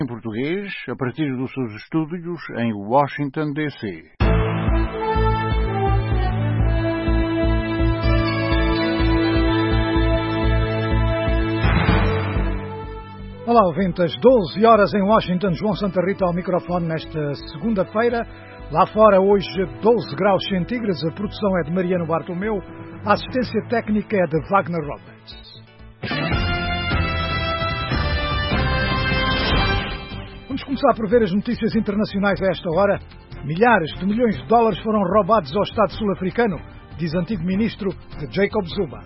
Em português, a partir dos seus estúdios em Washington, D.C. Olá, ouvintes. 12 horas em Washington. João Santa Rita ao microfone nesta segunda-feira. Lá fora, hoje, 12 graus centígrados. A produção é de Mariano Bartolomeu. A assistência técnica é de Wagner Roberts. Vamos começar por ver as notícias internacionais a esta hora. Milhares de milhões de dólares foram roubados ao Estado sul-africano, diz antigo ministro de Jacob Zuma.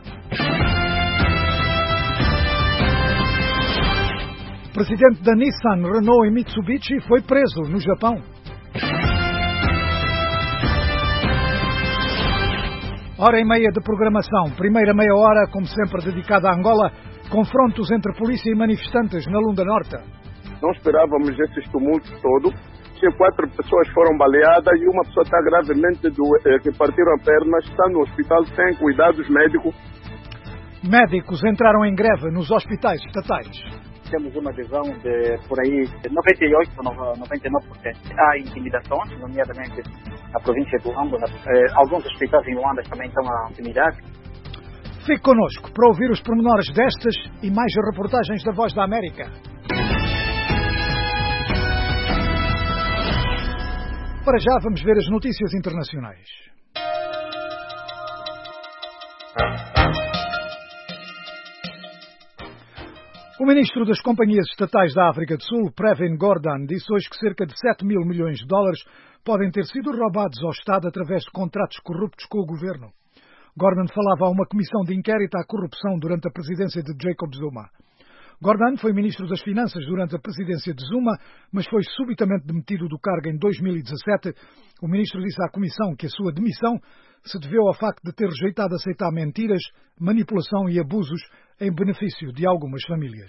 O presidente da Nissan, Renault e Mitsubishi foi preso no Japão. Hora e meia de programação. Primeira meia hora, como sempre, dedicada a Angola. Confrontos entre polícia e manifestantes na Lunda Norte. Não esperávamos esses tumultos todos. 4 pessoas foram baleadas e uma pessoa está gravemente que partiram a perna, está no hospital sem cuidados médicos. Médicos entraram em greve nos hospitais estatais. Temos uma visão de, por aí, 98% ou 99%. Há intimidações, nomeadamente na província do Luanda. Alguns hospitais em Luanda também estão a intimidar. Fique connosco para ouvir os pormenores destas e mais reportagens da Voz da América. Para já vamos ver as notícias internacionais. O ministro das Companhias Estatais da África do Sul, Pravin Gordhan, disse hoje que cerca de 7 mil milhões de dólares podem ter sido roubados ao Estado através de contratos corruptos com o governo. Gordhan falava a uma comissão de inquérito à corrupção durante a presidência de Jacob Zuma. Gordhan foi ministro das Finanças durante a presidência de Zuma, mas foi subitamente demitido do cargo em 2017. O ministro disse à comissão que a sua demissão se deveu ao facto de ter rejeitado aceitar mentiras, manipulação e abusos em benefício de algumas famílias.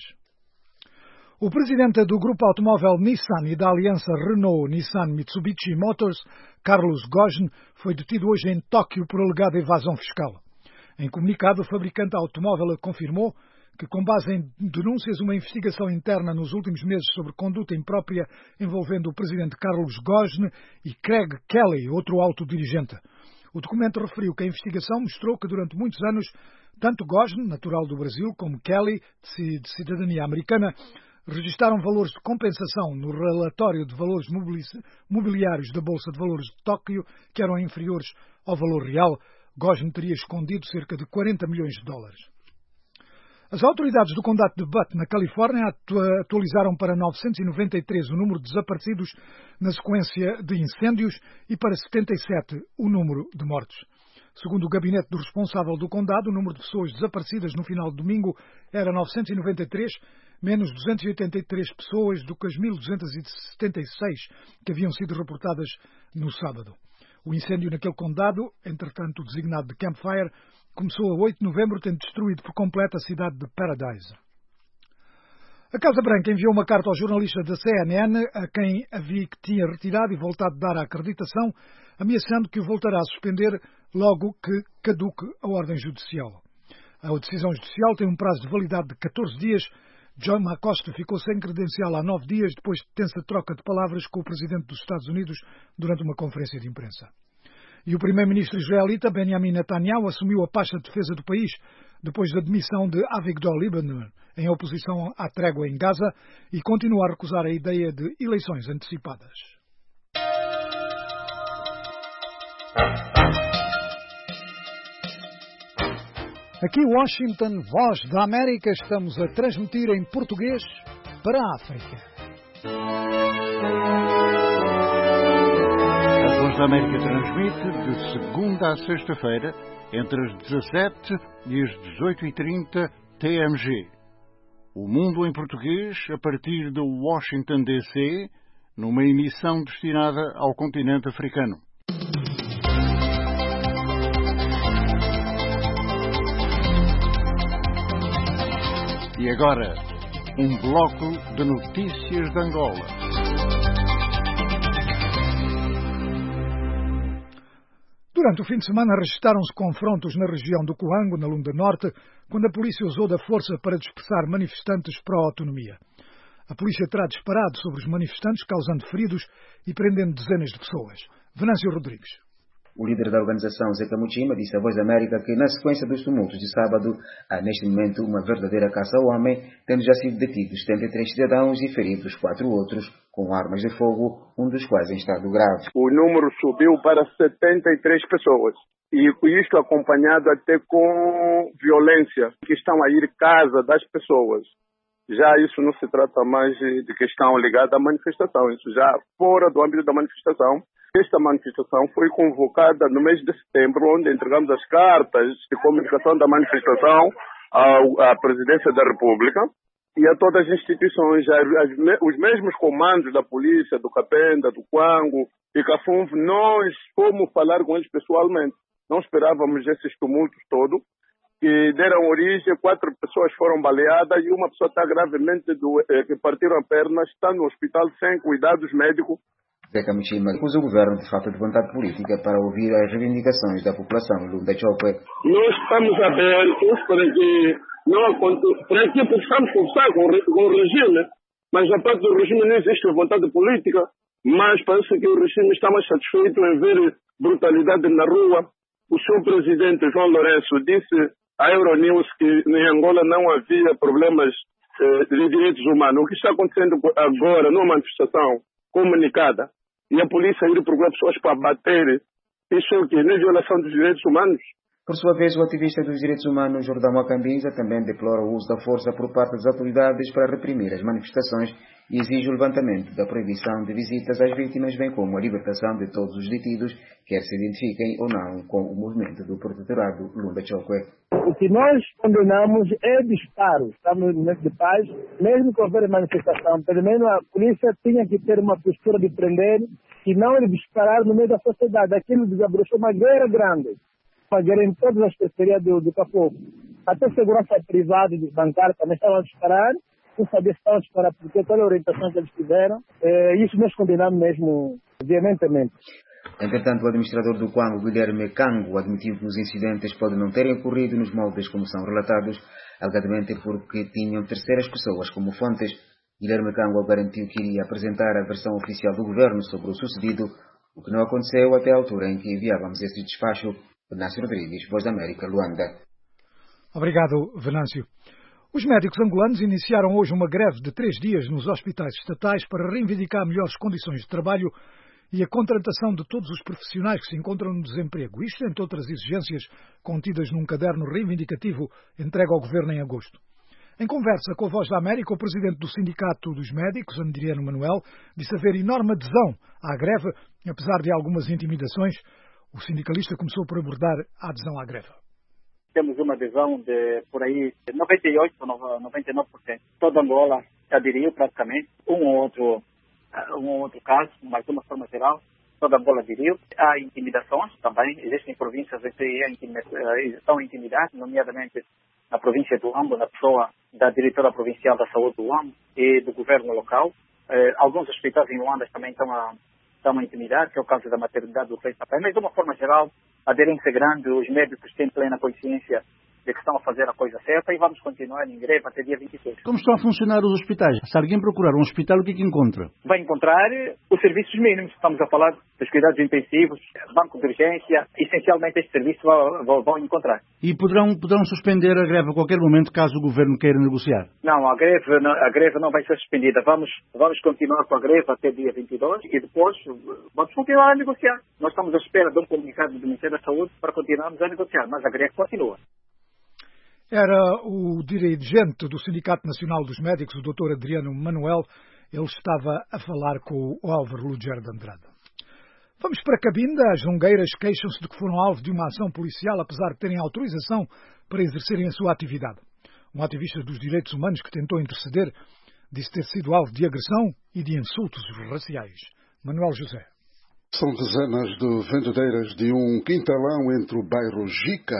O presidente do grupo automóvel Nissan e da aliança Renault-Nissan-Mitsubishi Motors, Carlos Ghosn, foi detido hoje em Tóquio por alegada evasão fiscal. Em comunicado, o fabricante automóvel confirmou que, com base em denúncias, uma investigação interna nos últimos meses sobre conduta imprópria envolvendo o presidente Carlos Ghosn e Craig Kelly, outro alto dirigente. O documento referiu que a investigação mostrou que durante muitos anos, tanto Ghosn, natural do Brasil, como Kelly, de cidadania americana, registaram valores de compensação no relatório de valores mobiliários da Bolsa de Valores de Tóquio que eram inferiores ao valor real. Ghosn teria escondido cerca de 40 milhões de dólares. As autoridades do condado de Butte, na Califórnia, atualizaram para 993 o número de desaparecidos na sequência de incêndios e para 77 o número de mortos. Segundo o gabinete do responsável do condado, o número de pessoas desaparecidas no final de domingo era 993, menos 283 pessoas do que as 1.276 que haviam sido reportadas no sábado. O incêndio naquele condado, entretanto designado de Camp Fire, começou a 8 de novembro, tendo destruído por completo a cidade de Paradise. A Casa Branca enviou uma carta ao jornalista da CNN, a quem havia que tinha retirado e voltado a dar a acreditação, ameaçando que o voltará a suspender logo que caduque a ordem judicial. A decisão judicial tem um prazo de validade de 14 dias. John Acosta ficou sem credencial há 9 dias, depois de tensa troca de palavras com o presidente dos Estados Unidos durante uma conferência de imprensa. E o primeiro-ministro israelita Benjamin Netanyahu assumiu a pasta de defesa do país depois da demissão de Avigdor Lieberman em oposição à trégua em Gaza e continua a recusar a ideia de eleições antecipadas. Aqui Washington, Voz da América, estamos a transmitir em português para a África. A Voz da América transmite de segunda a sexta-feira, entre as 17 e as 18h30 TMG. O Mundo em Português, a partir de Washington, D.C., numa emissão destinada ao continente africano. E agora, um bloco de notícias de Angola. Durante o fim de semana registaram-se confrontos na região do Coango, na Lunda Norte, quando a polícia usou da força para dispersar manifestantes pró-autonomia. A polícia terá disparado sobre os manifestantes, causando feridos e prendendo dezenas de pessoas. Venâncio Rodrigues. O líder da organização, Zeca Muchima, disse à Voz da América que, na sequência dos tumultos de sábado, há neste momento uma verdadeira caça ao homem, tendo já sido detidos 73 cidadãos e feridos 4 outros com armas de fogo, um dos quais em estado grave. O número subiu para 73 pessoas. E isto acompanhado até com violência, que estão a ir casa das pessoas. Já isso não se trata mais de questão ligada à manifestação, isso já fora do âmbito da manifestação. Esta manifestação foi convocada no mês de setembro, onde entregamos as cartas de comunicação da manifestação à Presidência da República e a todas as instituições, os mesmos comandos da polícia, do Capenda, do Quango e Cafumv. Nós fomos falar com eles pessoalmente. Não esperávamos esses tumultos todos, que deram origem, 4 pessoas foram baleadas e uma pessoa está gravemente que partiram a perna, está no hospital sem cuidados médicos. Zeca Muchima acusa o governo de falta de vontade política para ouvir as reivindicações da população em Lunda Chokwe. Nós estamos abertos para que possamos conversar com o regime, mas a parte do regime não existe vontade política, mas parece que o regime está mais satisfeito em ver brutalidade na rua. O senhor presidente João Lourenço disse à Euronews que em Angola não havia problemas de direitos humanos. O que está acontecendo agora numa manifestação comunicada e a polícia ir procurar pessoas para bater, isso é o que? Não é violação dos direitos humanos? Por sua vez, o ativista dos direitos humanos, Jordão Acambinza, também deplora o uso da força por parte das autoridades para reprimir as manifestações e exige o levantamento da proibição de visitas às vítimas, bem como a libertação de todos os detidos, quer se identifiquem ou não com o movimento do protetorado Lunda Chokwe. O que nós condenamos é disparo. Estamos no momento de paz, mesmo que houver manifestação, pelo menos a polícia tinha que ter uma postura de prender e não de disparar no meio da sociedade. Aquilo desabrochou uma guerra grande. Uma guerra em todas as periferias do Capoco. Até segurança privada e bancária também estavam a disparar. Não sabia se estavam a disparar porque toda a orientação que eles tiveram. Isso nós condenamos mesmo veementemente. Entretanto, o administrador do Quango, Guilherme Cango, admitiu que os incidentes podem não terem ocorrido nos moldes como são relatados, alegadamente porque tinham terceiras pessoas como fontes. Guilherme Cango garantiu que iria apresentar a versão oficial do governo sobre o sucedido, o que não aconteceu até a altura em que enviávamos esse despacho. Venâncio Rodrigues, Voz da América, Luanda. Obrigado, Venâncio. Os médicos angolanos iniciaram hoje uma greve de 3 dias nos hospitais estatais para reivindicar melhores condições de trabalho e a contratação de todos os profissionais que se encontram no desemprego. Isto entre outras exigências contidas num caderno reivindicativo entregue ao Governo em agosto. Em conversa com a Voz da América, o presidente do Sindicato dos Médicos, Adriano Manuel, disse haver enorme adesão à greve, apesar de algumas intimidações. O sindicalista começou por abordar a adesão à greve. Temos uma adesão de, por aí, 98% ou 99%. Toda Angola aderiu praticamente. Um ou outro caso, mas de uma forma geral, toda Angola aderiu. Há intimidações também. Existem províncias que estão intimidadas, nomeadamente na província do Huambo, na pessoa da diretora provincial da saúde do Huambo e do governo local. Alguns hospitais em Luanda também estão a intimidar, que é o caso da maternidade do Rei Sapé. Mas, de uma forma geral, a aderência grande, os médicos têm plena consciência de que estão a fazer a coisa certa e vamos continuar em greve até dia 26. Como estão a funcionar os hospitais? Se alguém procurar um hospital, o que encontra? Vai encontrar os serviços mínimos. Estamos a falar dos cuidados intensivos, banco de urgência. Essencialmente, este serviço vão encontrar. E poderão suspender a greve a qualquer momento, caso o governo queira negociar? Não, a greve não vai ser suspendida. Vamos continuar com a greve até dia 22 e depois vamos continuar a negociar. Nós estamos à espera de um comunicado do Ministério da Saúde para continuarmos a negociar, mas a greve continua. Era o dirigente do Sindicato Nacional dos Médicos, o Dr. Adriano Manuel. Ele estava a falar com o Álvaro Luger de Andrade. Vamos para Cabinda. As jungueiras queixam-se de que foram alvo de uma ação policial, apesar de terem autorização para exercerem a sua atividade. Um ativista dos direitos humanos que tentou interceder disse ter sido alvo de agressão e de insultos raciais. Manuel José. São dezenas de vendedeiras de um quintalão entre o bairro Jica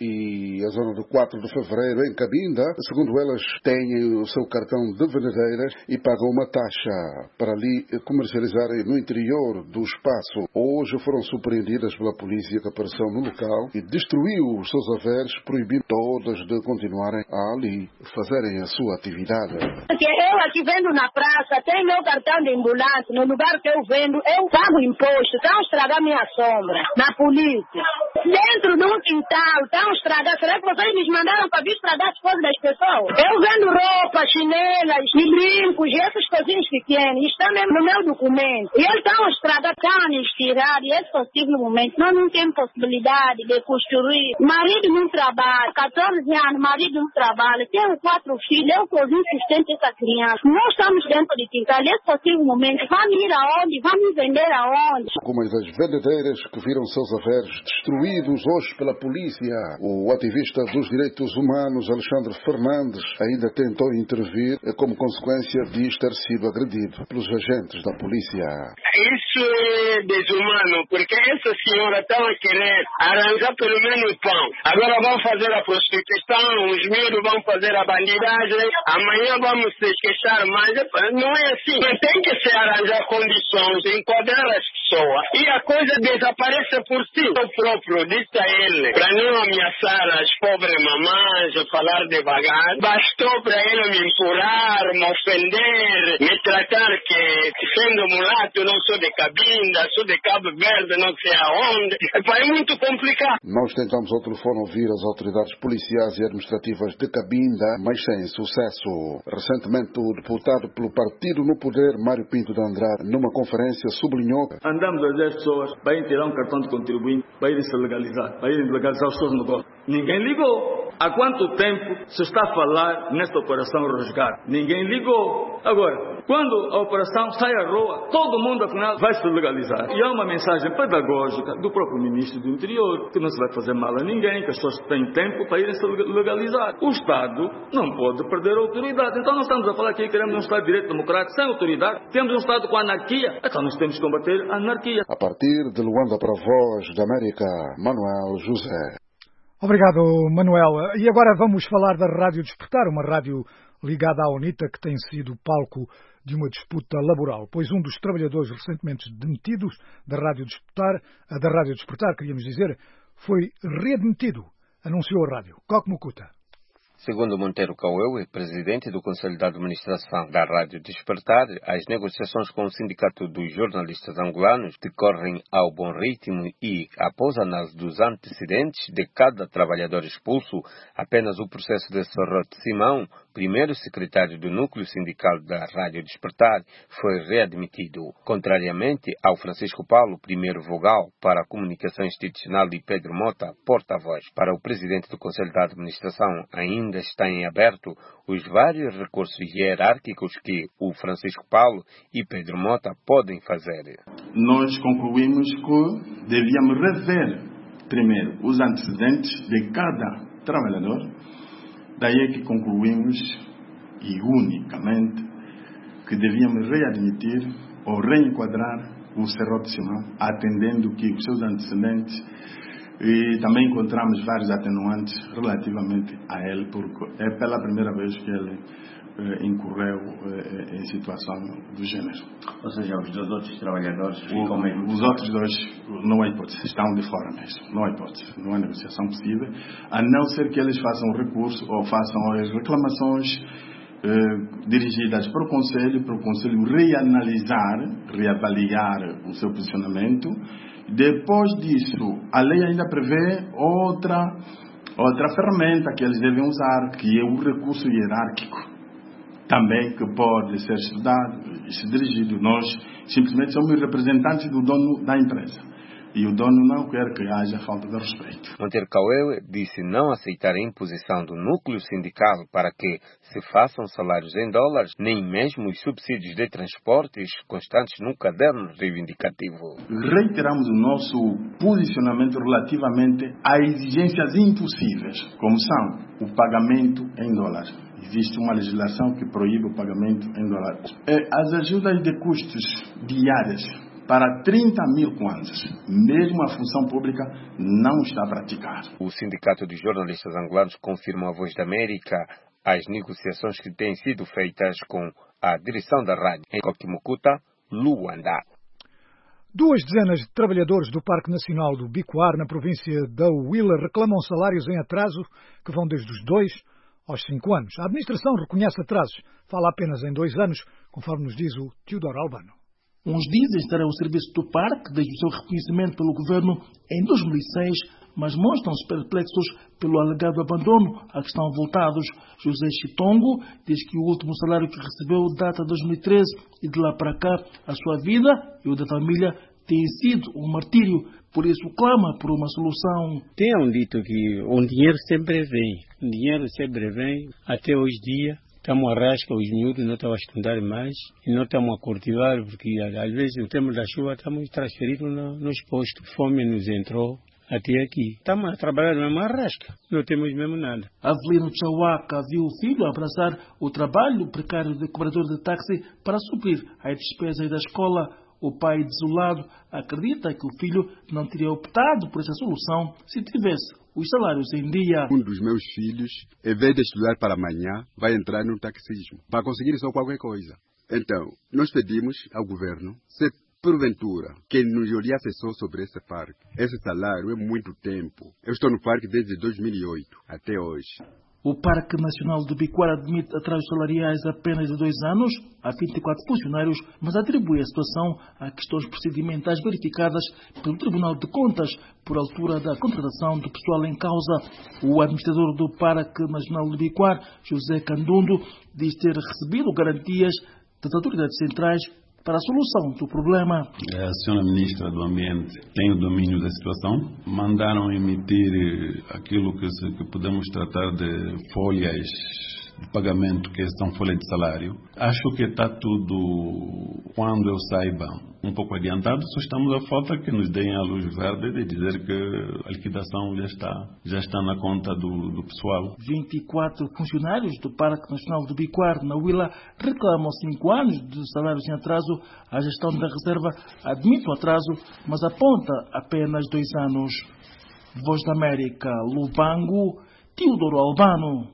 e a zona do 4 de Fevereiro, em Cabinda. Segundo elas, têm o seu cartão de vendedeiras e pagam uma taxa para ali comercializarem no interior do espaço. Hoje foram surpreendidas pela polícia que apareceu no local e destruiu os seus haveres, proibindo todas de continuarem a ali fazerem a sua atividade. Eu aqui vendo na praça, tenho meu cartão de ambulante, no lugar que eu vendo, eu pago imposto. Estão a estragar minha sombra na polícia. Dentro de um quintal, estão a estragar. Será que vocês me mandaram para vir estragar as coisas das pessoas? Eu vendo roupa, chinelas, e brincos, e essas coisinhas pequenas. Está mesmo no meu documento. E eles estão a estragar, estão a nos tirar. E esse possível momento, nós não temos possibilidade de construir. Marido não trabalha, 14 anos, marido não trabalha. Tenho 4 filhos, eu sozinho sustento essa criança. Nós estamos dentro de quintal. E esse possível momento, vamos ir aonde? Vamos vender aonde? Como as vendedeiras que viram seus haveres destruídos hoje pela polícia. O ativista dos direitos humanos, Alexandre Fernandes, ainda tentou intervir como consequência de ter sido agredido pelos agentes da polícia. Isso é desumano, porque essa senhora estava a querer arranjar pelo menos pão. Agora vão fazer a prostituição, os miúdos vão fazer a bandidagem, amanhã vamos se queixar mais. Não é assim. Tem que se arranjar condições, enquadrar as pessoas. E a coisa desaparece por si. Eu próprio disse a ele, para não ameaçar as pobres mamães, falar devagar, bastou para ele me empurrar, me ofender, me tratar que sendo mulato não sou de Cabinda, sou de Cabo Verde, não sei aonde. É muito complicado. Nós tentamos ao telefone ouvir as autoridades policiais e administrativas de Cabinda, mas sem sucesso. Recentemente, o deputado pelo partido no poder, Mário Pinto de Andrade, numa conferência sublinhou: andamos a dizer às pessoas para irem tirar um cartão de contribuinte, para irem se legalizar, para irem legalizar os seus negócios. Ninguém ligou. Há quanto tempo se está a falar nesta operação resgate? Ninguém ligou. Agora, quando a operação sai à rua, todo mundo afinal vai se legalizar. E há uma mensagem pedagógica do próprio ministro do Interior, que não se vai fazer mal a ninguém, que as pessoas têm tempo para irem se legalizar. O Estado não pode perder a autoridade. Então nós estamos a falar que queremos um Estado de direito democrático sem autoridade. Temos um Estado com anarquia. Então nós temos que combater a anarquia. A partir de Luanda para a Voz da América, Manuel José. Obrigado, Manuel. E agora vamos falar da Rádio Despertar, uma rádio ligada à UNITA que tem sido palco de uma disputa laboral, pois um dos trabalhadores recentemente demitidos da Rádio Despertar, queríamos dizer, foi readmitido, anunciou a rádio. Coque Mucuta. Segundo Monteiro Caueu, presidente do Conselho de Administração da Rádio Despertar, as negociações com o Sindicato dos Jornalistas Angolanos decorrem ao bom ritmo e, após a análise dos antecedentes de cada trabalhador expulso, apenas o processo de Serrote Simão, primeiro secretário do núcleo sindical da Rádio Despertar, foi readmitido. Contrariamente ao Francisco Paulo, primeiro vogal para a comunicação institucional, e Pedro Mota, porta-voz para o presidente do Conselho de Administração, ainda está em aberto os vários recursos hierárquicos que o Francisco Paulo e Pedro Mota podem fazer. Nós concluímos que devíamos rever primeiro os antecedentes de cada trabalhador. Daí é que concluímos, e unicamente, que devíamos readmitir ou reenquadrar o Serrote Simão, atendendo que os seus antecedentes, e também encontramos vários atenuantes relativamente a ele, porque é pela primeira vez que ele incorreu em situação do gênero. Ou seja, os dois outros trabalhadores ficam mesmo... Os outros dois, não há hipótese, estão de fora mesmo. Não há hipótese, não há negociação possível, a não ser que eles façam recurso ou façam as reclamações dirigidas para o Conselho reanalisar, reavaliar o seu posicionamento. Depois disso, a lei ainda prevê outra ferramenta que eles devem usar, que é o recurso hierárquico, também que pode ser estudado e ser dirigido. Nós simplesmente somos representantes do dono da empresa. E o dono não quer que haja falta de respeito. Monteiro Caueu disse não aceitar a imposição do núcleo sindical para que se façam salários em dólares, nem mesmo os subsídios de transportes constantes no caderno reivindicativo. Reiteramos o nosso posicionamento relativamente a exigências impossíveis, como são o pagamento em dólares. Existe uma legislação que proíbe o pagamento em dólares. As ajudas de custos diárias para 30 mil kwanzas. Mesmo a função pública não está a praticar. O Sindicato de Jornalistas Angolanos confirma à Voz da América as negociações que têm sido feitas com a direção da rádio em Coquimucuta, Luanda. 2 dezenas de trabalhadores do Parque Nacional do Bicuar, na província da Huila, reclamam salários em atraso que vão desde os 2 aos 5 anos. A administração reconhece atrasos, fala apenas em 2 anos, conforme nos diz o Teodoro Albano. Uns dizem estar ao serviço do parque desde o seu reconhecimento pelo governo em 2006, mas mostram-se perplexos pelo alegado abandono a que estão voltados. José Chitongo diz que o último salário que recebeu data de 2013 e de lá para cá a sua vida e o da família tem sido um martírio, por isso clama por uma solução. Tenham dito que o dinheiro sempre vem, até hoje dia. Estamos a rasca, os miúdos não estão a estudar mais e não estamos a cultivar, porque às vezes no tempo da chuva estamos transferidos nos postos. Fome nos entrou até aqui. Estamos a trabalhar mesmo a rasca, não temos mesmo nada. Avelino Chauaca viu o filho abraçar o trabalho precário de cobrador de táxi para suprir as despesas da escola. O pai, desolado, acredita que o filho não teria optado por essa solução se tivesse os salários em dia. Um dos meus filhos, em vez de estudar para amanhã, vai entrar no taxismo, para conseguir só qualquer coisa. Então, nós pedimos ao governo, se porventura, que nos olhasse só sobre esse parque. Esse salário é muito tempo. Eu estou no parque desde 2008 até hoje. O Parque Nacional de Bicuar admite atrasos salariais apenas de 2 anos a 24 funcionários, mas atribui a situação a questões procedimentais verificadas pelo Tribunal de Contas por altura da contratação do pessoal em causa. O administrador do Parque Nacional de Bicuar, José Candundo, diz ter recebido garantias das autoridades centrais para a solução do problema. A senhora Ministra do Ambiente tem o domínio da situação. Mandaram emitir aquilo que podemos tratar de folhas de pagamento, que são folhas de salário. Acho que está tudo, quando eu saiba, um pouco adiantado. Só estamos a falta que nos deem a luz verde de dizer que a liquidação já está na conta do pessoal. 24 funcionários do Parque Nacional do Bicuar, na Huila, reclamam 5 anos de salários em atraso. A gestão da reserva admite o atraso, mas aponta apenas 2 anos. Voz da América, Lubango, Teodoro Albano.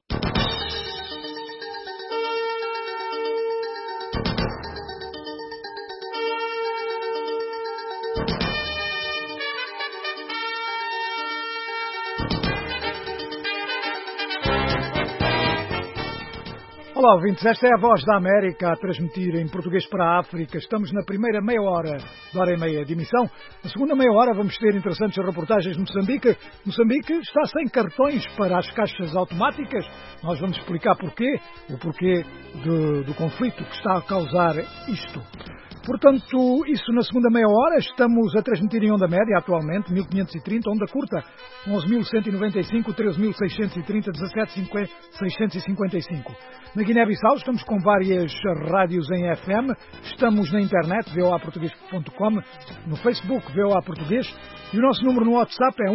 Olá, ouvintes. Esta é a Voz da América a transmitir em português para a África. Estamos na primeira meia hora, de hora e meia de emissão. Na segunda meia hora vamos ter interessantes reportagens de Moçambique. Moçambique está sem cartões para as caixas automáticas. Nós vamos explicar porquê, o porquê do conflito que está a causar isto. Portanto, isso na segunda meia hora. Estamos a transmitir em onda média atualmente, 1530, onda curta, 11.195, 13.630, 17.655. Na Guiné-Bissau estamos com várias rádios em FM, estamos na internet, voaportugues.com, no Facebook, VOA Português, e o nosso número no WhatsApp é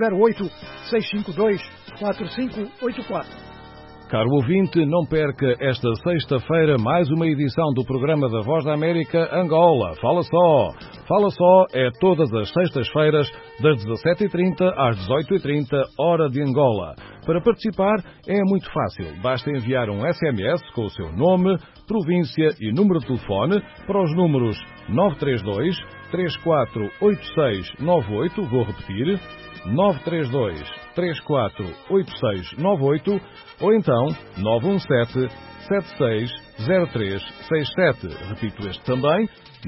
1908-652-4584. Caro ouvinte, não perca esta sexta-feira mais uma edição do programa da Voz da América Angola. Fala só! Fala só é todas as sextas-feiras, das 17h30 às 18h30, hora de Angola. Para participar é muito fácil. Basta enviar um SMS com o seu nome, província e número de telefone para os números 932 348698, vou repetir, 932 348698, ou então 917-760367. Repito este também,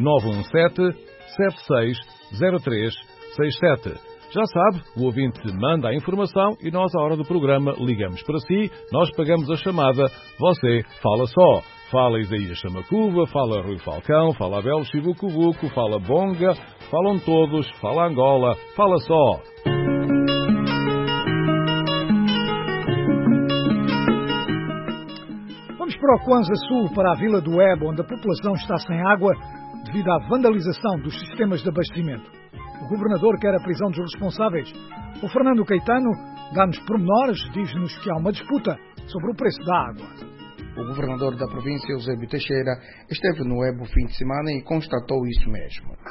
917-760367. Já sabe, o ouvinte manda a informação e nós, à hora do programa, ligamos para si, nós pagamos a chamada, você fala só. Fala Isaías Chamacuva, fala Rui Falcão, fala Abel Chibucubuco, fala Bonga, falam todos, fala Angola, fala só. Vamos para o Kwanza Sul, para a Vila do Ebo, onde a população está sem água devido à vandalização dos sistemas de abastecimento. O governador quer a prisão dos responsáveis. O Fernando Caetano dá-nos pormenores, diz-nos que há uma disputa sobre o preço da água. O governador da província, Eusébio Teixeira, esteve no Ebo fim de semana e constatou isso mesmo. Está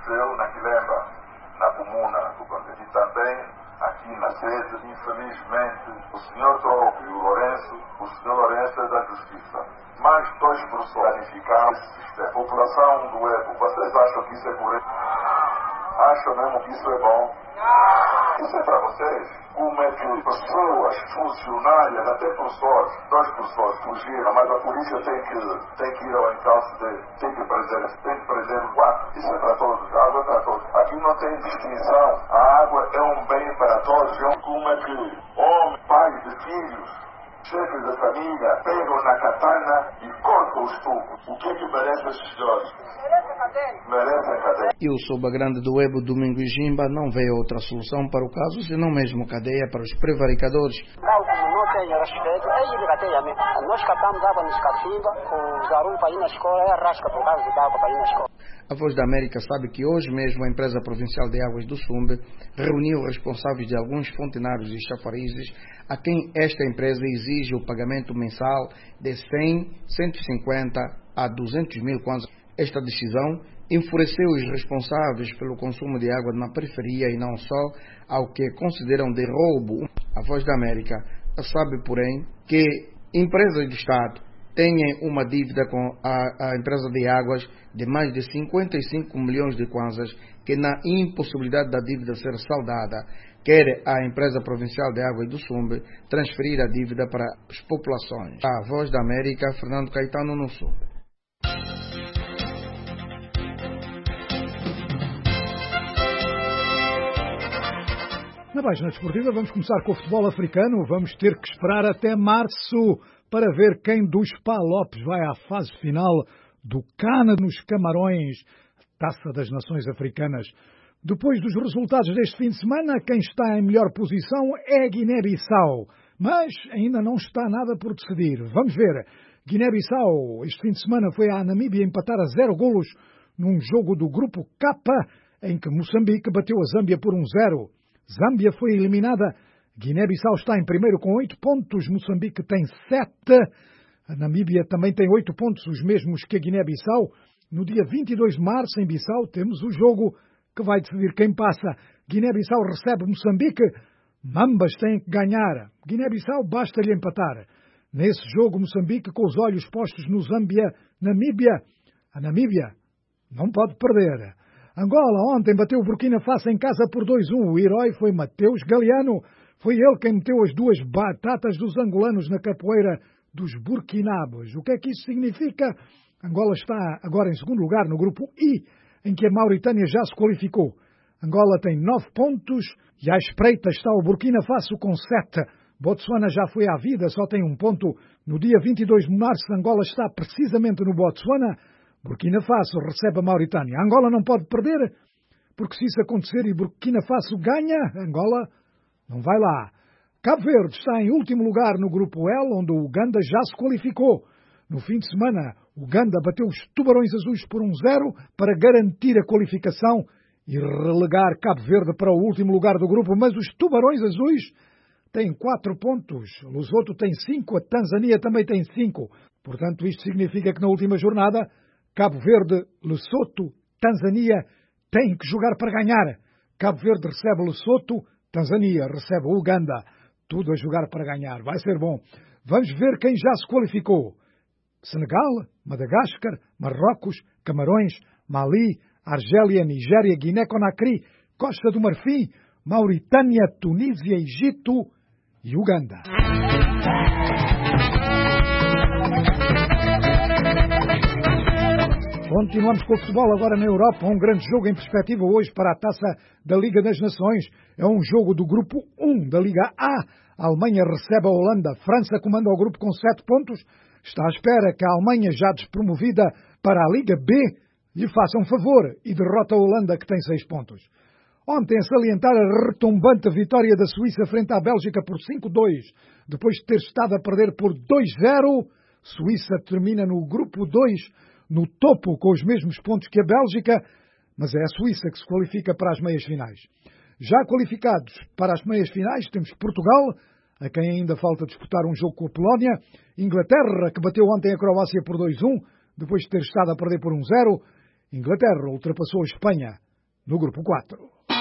aconteceu na Quilemba, na comuna do Conde. E também aqui na sede, infelizmente, o Sr. Troco e o Sr. Lourenço é da Justiça. Mais 2 professores planificaram esse sistema. População do EBO, vocês acham que isso é correto? Acham mesmo que isso é bom? Isso é para vocês. Como é que pessoas, funcionárias, até professores, 2 professores fugiram, mas a polícia tem que ir ao encalço dele, tem que prender o 4. Isso é para todos, a água é para todos. Aqui não tem distinção. A água é um bem para todos. Como é que homens, pais de filhos, chefes da família, pegam na katana e cortam os tubos? O que é que merece esses senhores? Merecem cadeia. Eu sou Bagrande do EBO Domingos Jimba, não veio outra solução para o caso, senão mesmo cadeia para os prevaricadores. Como não tem respeito, é de cadeia mesmo. Nós catamos água nos cacimba, o garoto para ir na escola, é arrasca por causa de água para ir na escola. A Voz da América sabe que hoje mesmo a Empresa Provincial de Águas do Sumbe reuniu responsáveis de alguns fontenários e chafarizes a quem esta empresa exige o pagamento mensal de 100, 150 a 200 mil kwanzas. Esta decisão enfureceu os responsáveis pelo consumo de água na periferia e não só, ao que consideram de roubo. A Voz da América sabe, porém, que empresas do Estado têm uma dívida com a empresa de águas de mais de 55 milhões de kwanzas, que na impossibilidade da dívida ser saldada, quer a Empresa Provincial de Águas do Sumbe transferir a dívida para as populações. A Voz da América, Fernando Caetano, no Sumbe. Na página desportiva vamos começar com o futebol africano. Vamos ter que esperar até março para ver quem dos Palopes vai à fase final do CAN nos Camarões, Taça das Nações Africanas. Depois dos resultados deste fim de semana, quem está em melhor posição é Guiné-Bissau, mas ainda não está nada por decidir. Vamos ver. Guiné-Bissau este fim de semana foi à Namíbia empatar a 0 golos num jogo do grupo K, em que Moçambique bateu a Zâmbia por 1-0. Zâmbia foi eliminada. Guiné-Bissau está em primeiro com 8 pontos. Moçambique tem 7. A Namíbia também tem 8 pontos, os mesmos que a Guiné-Bissau. No dia 22 de março, em Bissau, temos o jogo que vai decidir quem passa. Guiné-Bissau recebe Moçambique. Ambas têm que ganhar. Guiné-Bissau basta-lhe empatar. Nesse jogo, Moçambique, com os olhos postos no Zâmbia-Namíbia. A Namíbia não pode perder. Angola ontem bateu o Burkina Faso em casa por 2-1. O herói foi Mateus Galeano. Foi ele quem meteu as 2 batatas dos angolanos na capoeira dos burkinabos. O que é que isso significa? Angola está agora em segundo lugar no grupo I, em que a Mauritânia já se qualificou. Angola tem 9 pontos e à espreita está o Burkina Faso com 7. Botsuana já foi à vida, só tem 1 ponto. No dia 22 de março, Angola está precisamente no Botsuana. Burkina Faso recebe a Mauritânia. Angola não pode perder, porque se isso acontecer e Burkina Faso ganha, Angola não vai lá. Cabo Verde está em último lugar no grupo L, onde o Uganda já se qualificou. No fim de semana, o Uganda bateu os Tubarões Azuis por 1-0 para garantir a qualificação e relegar Cabo Verde para o último lugar do grupo. Mas os Tubarões Azuis têm 4 pontos, Lesotho tem 5, a Tanzânia também tem 5. Portanto, isto significa que na última jornada Cabo Verde, Lesotho, Tanzânia têm que jogar para ganhar. Cabo Verde recebe Lesotho, Tanzânia recebe Uganda. Tudo a jogar para ganhar. Vai ser bom. Vamos ver quem já se qualificou. Senegal, Madagascar, Marrocos, Camarões, Mali, Argélia, Nigéria, Guiné-Conakry, Costa do Marfim, Mauritânia, Tunísia, Egito e Uganda. Continuamos com o futebol agora na Europa. Um grande jogo em perspectiva hoje para a Taça da Liga das Nações. É um jogo do grupo 1 da Liga A. A Alemanha recebe a Holanda. França comanda o grupo com 7 pontos. Está à espera que a Alemanha, já despromovida para a Liga B, lhe faça um favor e derrota a Holanda, que tem 6 pontos. Ontem, a salientar a retumbante vitória da Suíça frente à Bélgica por 5-2, depois de ter estado a perder por 2-0, Suíça termina no grupo 2, no topo, com os mesmos pontos que a Bélgica, mas é a Suíça que se qualifica para as meias finais. Já qualificados para as meias finais, temos Portugal, a quem ainda falta disputar um jogo com a Polónia, Inglaterra, que bateu ontem a Croácia por 2-1, depois de ter estado a perder por 1-0, Inglaterra ultrapassou a Espanha no grupo 4.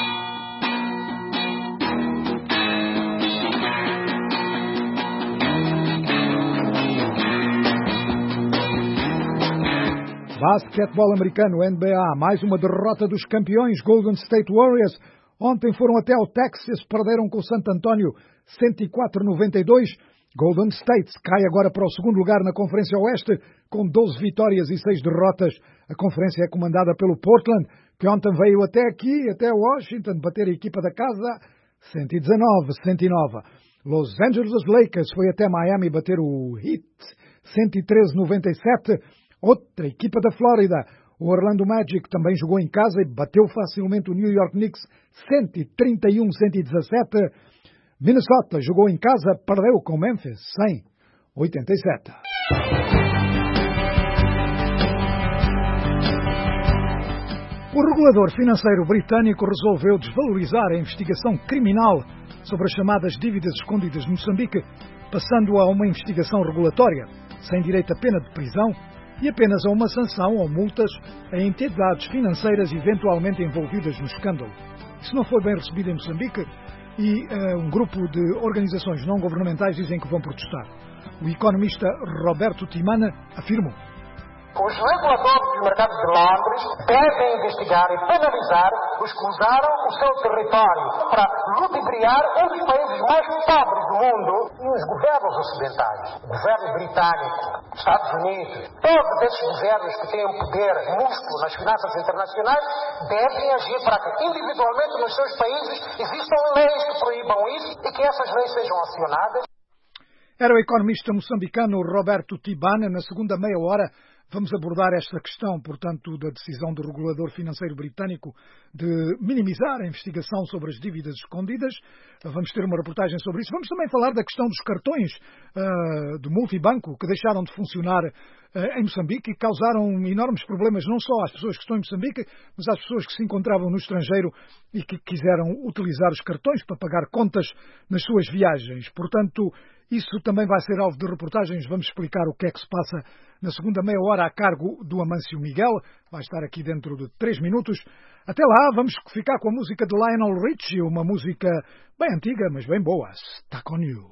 Basquetebol americano, NBA, mais uma derrota dos campeões Golden State Warriors. Ontem foram até ao Texas, perderam com o San Antonio 104-92. Golden State cai agora para o segundo lugar na Conferência Oeste, com 12 vitórias e 6 derrotas. A conferência é comandada pelo Portland, que ontem veio até aqui, até Washington, bater a equipa da casa 119-109. Los Angeles Lakers foi até Miami bater o Heat 113-97. Outra equipa da Flórida, o Orlando Magic, também jogou em casa e bateu facilmente o New York Knicks 131-117. Minnesota jogou em casa, perdeu com Memphis 100-87. O regulador financeiro britânico resolveu desvalorizar a investigação criminal sobre as chamadas dívidas escondidas de Moçambique, passando a uma investigação regulatória, sem direito a pena de prisão e apenas a uma sanção ou multas a entidades financeiras eventualmente envolvidas no escândalo. Isso não foi bem recebido em Moçambique e um grupo de organizações não governamentais dizem que vão protestar. O economista Roberto Timana afirmou: os reguladores dos mercados de Londres devem investigar e penalizar os que usaram o seu território para ludibriar um dos países mais pobres do mundo e os governos ocidentais. O governo britânico, Estados Unidos, todos esses governos que têm poder, músculo nas finanças internacionais, devem agir para que individualmente nos seus países existam leis que proíbam isso e que essas leis sejam acionadas. Era o economista moçambicano Roberto Tibana. Na segunda meia hora vamos abordar esta questão, portanto, da decisão do regulador financeiro britânico de minimizar a investigação sobre as dívidas escondidas. Vamos ter uma reportagem sobre isso. Vamos também falar da questão dos cartões do multibanco que deixaram de funcionar em Moçambique e causaram enormes problemas não só às pessoas que estão em Moçambique, mas às pessoas que se encontravam no estrangeiro e que quiseram utilizar os cartões para pagar contas nas suas viagens. Portanto, isso também vai ser alvo de reportagens. Vamos explicar o que é que se passa na segunda meia hora a cargo do Amâncio Miguel. Vai estar aqui dentro de 3 minutos. Até lá, vamos ficar com a música de Lionel Richie, uma música bem antiga, mas bem boa. Stuck on You.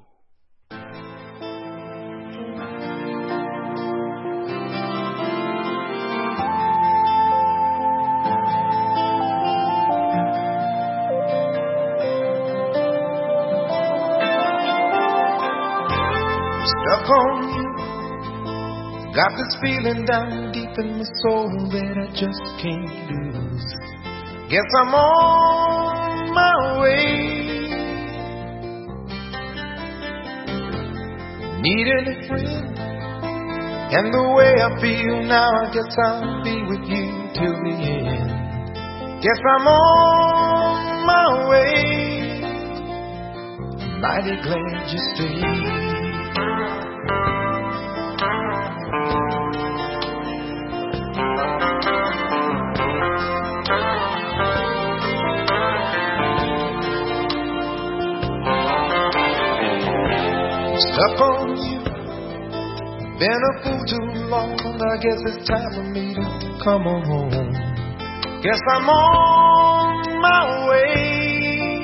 Stuck on you. Got this feeling down deep in my soul that I just can't lose. Guess I'm on my way. Needing a friend, and the way I feel now, I guess I'll be with you till the end. Guess I'm on my way. Mighty glad you stayed. Stuck on you, been a fool too long. I guess it's time for me to come on home. Guess I'm on my way.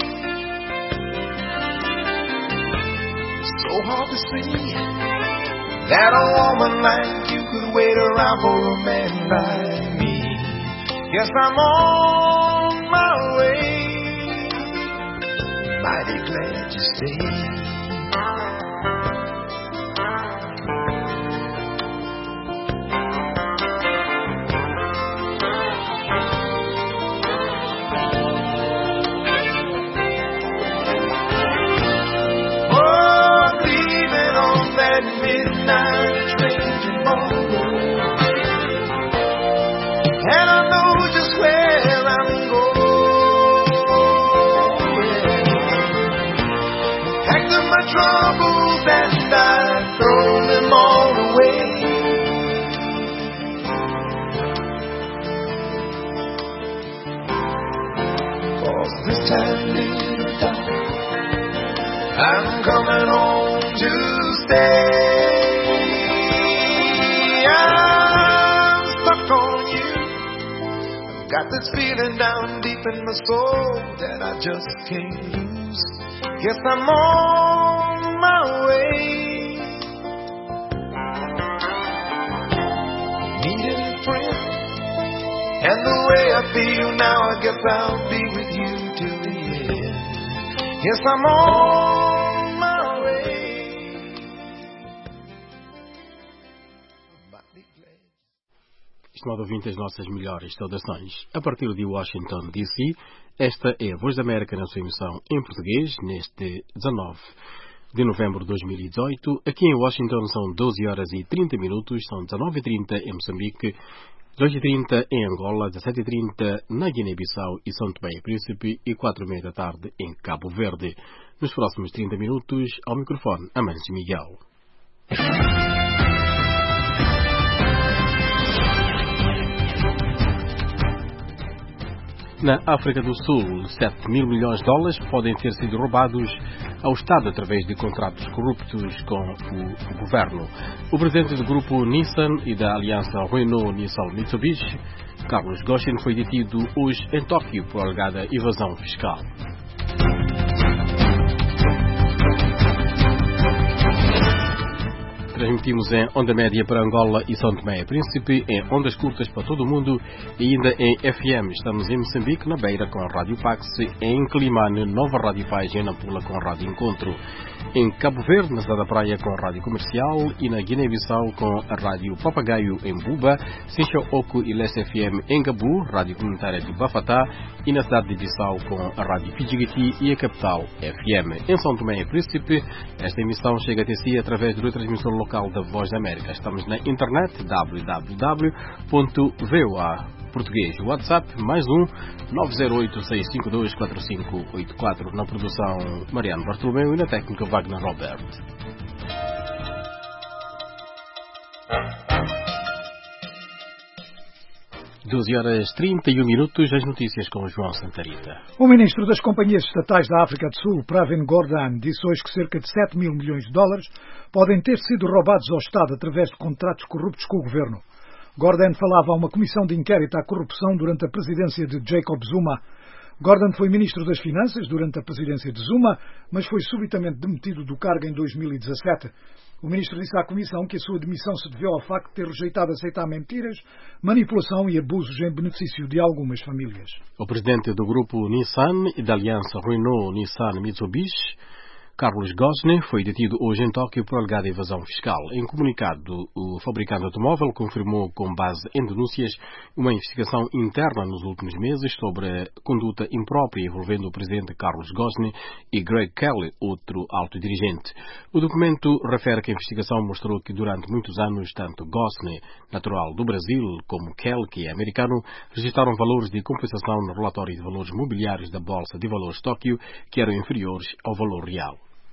So hard to see that a woman like you could wait around for a man like me. Guess I'm on my way. Mighty glad you stayed. Troubles and I throw them all away. Cause this time later, I'm coming home to stay. I'm stuck on you. Got this feeling down deep in my soul that I just can't lose. Guess I'm on my way. Needing a friend, and the way I feel now, I guess I'll be with you till the end. Yes, I'm on my way. Estimado ouvinte, as nossas melhores saudações. A partir de Washington, D.C., esta é a Voz da América na sua emissão em português, neste 19 de novembro de 2018. Aqui em Washington são 12 horas e 30 minutos, são 19h30 em Moçambique, 2h30 em Angola, 17h30 na Guiné-Bissau e São Tomé e Príncipe e 4h30 da tarde em Cabo Verde. Nos próximos 30 minutos, ao microfone, Amâncio Miguel. Na África do Sul, 7 mil milhões de dólares podem ter sido roubados ao Estado através de contratos corruptos com o governo. O presidente do grupo Nissan e da aliança Renault-Nissan-Mitsubishi, Carlos Ghosn, foi detido hoje em Tóquio por alegada evasão fiscal. Transmitimos em onda média para Angola e São Tomé e Príncipe, em ondas curtas para todo o mundo e ainda em FM. Estamos em Moçambique, na Beira, com a Rádio Pax, em Climane, Nova Rádio Paz, em Nampula, com a Rádio Encontro, em Cabo Verde, na cidade da Praia, com a Rádio Comercial e na Guiné-Bissau, com a Rádio Papagaio, em Buba, Sincha-Oco e Leste FM, em Gabu, Rádio Comunitária de Bafatá e na cidade de Bissau, com a Rádio Pidjigiti e a Capital FM. Em São Tomé e Príncipe, esta emissão chega até si através do transmissor local da Voz da América. Estamos na internet www.voa.português. WhatsApp +1 908-652-4584. Na produção Mariano Bartolomeu e na técnica Wagner Robert. Doze horas 31 minutos, as notícias com João Santarita. O ministro das Companhias Estatais da África do Sul, Pravin Gordhan, disse hoje que cerca de 7 mil milhões de dólares podem ter sido roubados ao Estado através de contratos corruptos com o governo. Gordhan falava a uma comissão de inquérito à corrupção durante a presidência de Jacob Zuma. Gordhan foi ministro das Finanças durante a presidência de Zuma, mas foi subitamente demitido do cargo em 2017. O ministro disse à Comissão que a sua demissão se deveu ao facto de ter rejeitado aceitar mentiras, manipulação e abusos em benefício de algumas famílias. O presidente do grupo Nissan e da aliança Renault-Nissan-Mitsubishi, Carlos Ghosn, foi detido hoje em Tóquio por alegada evasão fiscal. Em comunicado, o fabricante automóvel confirmou, com base em denúncias, uma investigação interna nos últimos meses sobre a conduta imprópria envolvendo o presidente Carlos Ghosn e Greg Kelly, outro alto dirigente. O documento refere que a investigação mostrou que durante muitos anos, tanto Ghosn, natural do Brasil, como Kelly, que é americano, registraram valores de compensação no relatório de valores mobiliários da Bolsa de Valores de Tóquio que eram inferiores ao valor real.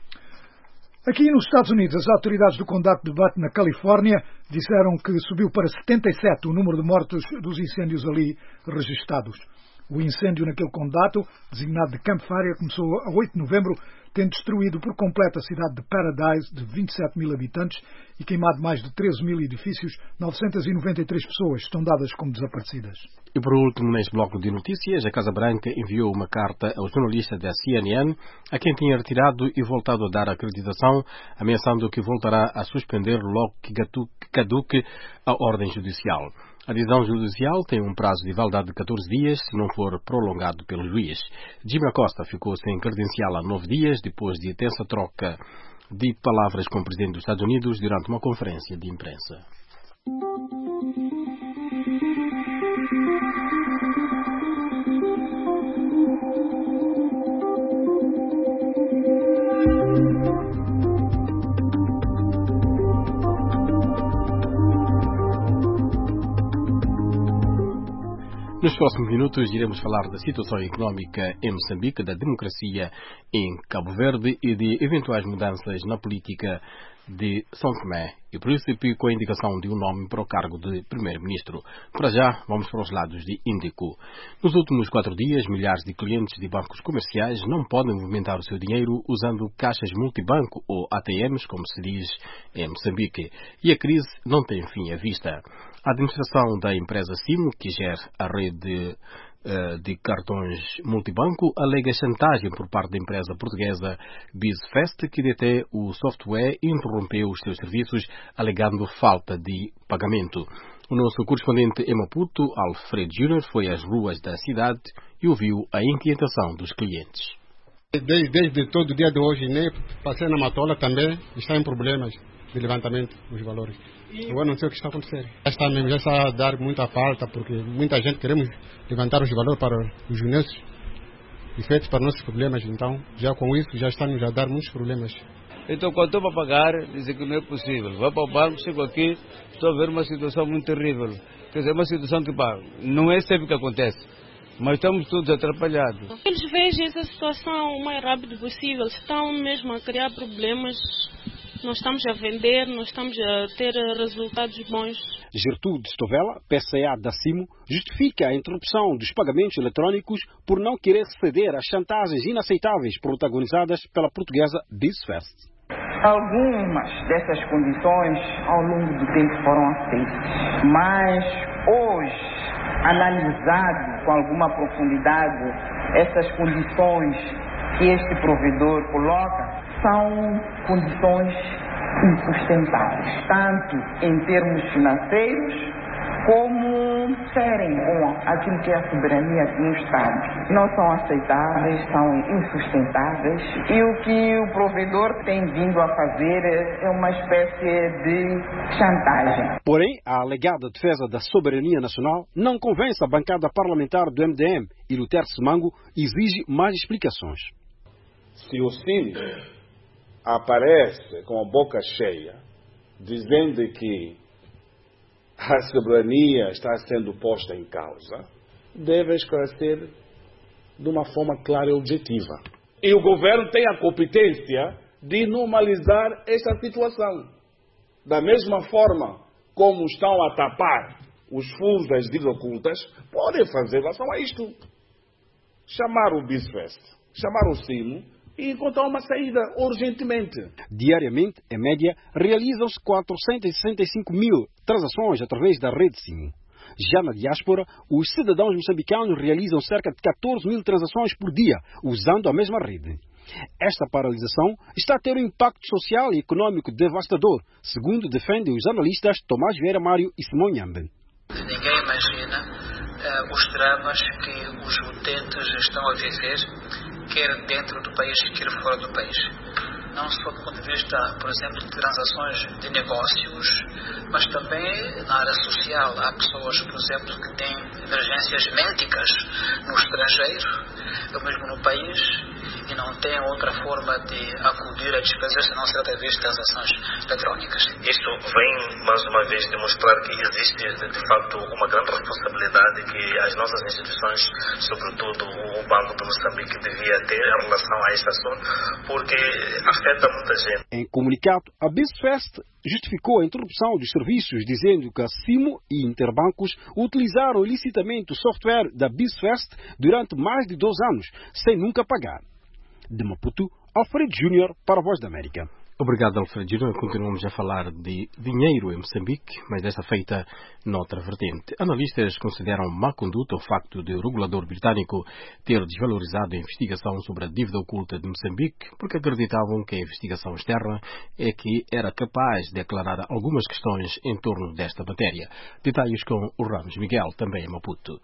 Aqui nos Estados Unidos, as autoridades do condado de Butte, na Califórnia, disseram que subiu para 77 o número de mortos dos incêndios ali registados. O incêndio naquele condado, designado de Camp Fire, começou a 8 de novembro, tendo destruído por completo a cidade de Paradise, de 27 mil habitantes, e queimado mais de 13 mil edifícios. 993 pessoas estão dadas como desaparecidas. E por último, neste bloco de notícias, a Casa Branca enviou uma carta ao jornalista da CNN, a quem tinha retirado e voltado a dar acreditação, ameaçando que voltará a suspender logo que caduque a ordem judicial. A decisão judicial tem um prazo de validade de 14 dias, se não for prolongado pelo juiz. Jimmy Acosta ficou sem credencial há 9 dias, depois de tensa troca de palavras com o presidente dos Estados Unidos durante uma conferência de imprensa. Nos próximos minutos iremos falar da situação económica em Moçambique, da democracia em Cabo Verde e de eventuais mudanças na política de São Tomé e Príncipe, com a indicação de um nome para o cargo de primeiro-ministro. Para já, vamos para os lados de Índico. Nos últimos 4 dias, milhares de clientes de bancos comerciais não podem movimentar o seu dinheiro usando caixas multibanco ou ATMs, como se diz em Moçambique, e a crise não tem fim à vista. A administração da empresa Simo, que gera a rede de cartões multibanco, alega chantagem por parte da empresa portuguesa BizFest, que detém o software e interrompeu os seus serviços, alegando falta de pagamento. O nosso correspondente em Maputo, Alfredo Júnior, foi às ruas da cidade e ouviu a inquietação dos clientes. Desde todo o dia de hoje, nem passei na Matola também, está em problemas de levantamento dos valores. Eu não sei o que está acontecendo. Já está a dar muita falta, porque muita gente queremos levantar os valores para os nossos efeitos, para nossos problemas. Então, já com isso, já está a dar muitos problemas. Então, quando estou para pagar, dizem que não é possível. Vou para o banco, chego aqui, estou a ver uma situação muito terrível. Quer dizer, uma situação que, não é sempre que acontece. Mas estamos todos atrapalhados. Eles veem essa situação o mais rápido possível. Estão mesmo a criar problemas. Nós estamos a vender, nós estamos a ter resultados bons. Gertrude Stovella, PCA da Simo, justifica a interrupção dos pagamentos eletrónicos por não querer ceder às chantagens inaceitáveis protagonizadas pela portuguesa BizFest. Algumas dessas condições ao longo do tempo foram aceitas, mas hoje, analisado com alguma profundidade essas condições que este provedor coloca, são condições insustentáveis, tanto em termos financeiros como serem com aquilo que é a soberania que nos traz. Não são aceitáveis, são insustentáveis e o que o provedor tem vindo a fazer é uma espécie de chantagem. Porém, a alegada defesa da soberania nacional não convence a bancada parlamentar do MDM e Lutero Semango exige mais explicações. Se o Simo aparece com a boca cheia, dizendo que a soberania está sendo posta em causa, deve esclarecer de uma forma clara e objetiva. E o governo tem a competência de normalizar esta situação. Da mesma forma como estão a tapar os furos das dívidas ocultas, podem fazer relação a isto. Chamar o BizFest, chamar o Simo, e encontrar uma saída urgentemente. Diariamente, em média, realizam-se 465 mil transações através da rede Simo. Já na diáspora, os cidadãos moçambicanos realizam cerca de 14 mil transações por dia, usando a mesma rede. Esta paralisação está a ter um impacto social e econômico devastador, segundo defendem os analistas Tomás Vieira Mário e Simão Nhambe. Ninguém imagina os dramas que os utentes estão a viver, quer dentro do país, quer fora do país. Não só do ponto de vista, por exemplo, de transações de negócios, mas também na área social. Há pessoas, por exemplo, que têm emergências médicas no estrangeiro, ou mesmo no país, e não têm outra forma de acudir a despesas senão ser através de transações eletrónicas. Isso vem, mais uma vez, demonstrar que existe, de facto, uma grande responsabilidade que as nossas instituições, sobretudo o Banco de Moçambique, devia ter em relação a este assunto, porque afeta muita gente. Em comunicado, a BizFest justificou a interrupção dos serviços, dizendo que a Simo e Interbancos utilizaram ilicitamente o software da BizFest durante mais de 2 anos, sem nunca pagar. De Maputo, Alfredo Júnior para a Voz da América. Obrigado, Alfredo Júnior. Continuamos a falar de dinheiro em Moçambique, mas desta feita noutra vertente. Analistas consideram má conduta o facto de o regulador britânico ter desvalorizado a investigação sobre a dívida oculta de Moçambique, porque acreditavam que a investigação externa é que era capaz de aclarar algumas questões em torno desta matéria. Detalhes com o Ramos Miguel, também em Maputo.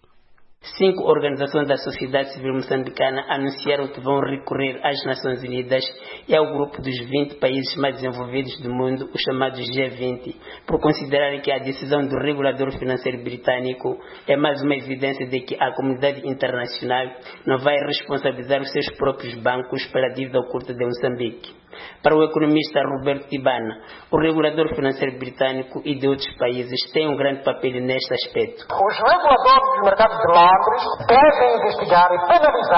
5 organizações da sociedade civil moçambicana anunciaram que vão recorrer às Nações Unidas e ao grupo dos 20 países mais desenvolvidos do mundo, os chamados G20, por considerarem que a decisão do regulador financeiro britânico é mais uma evidência de que a comunidade internacional não vai responsabilizar os seus próprios bancos pela dívida oculta de Moçambique. Para o economista Roberto Tibana, o regulador financeiro britânico e de outros países têm um grande papel neste aspecto. Os reguladores dos mercados de Londres devem investigar e penalizar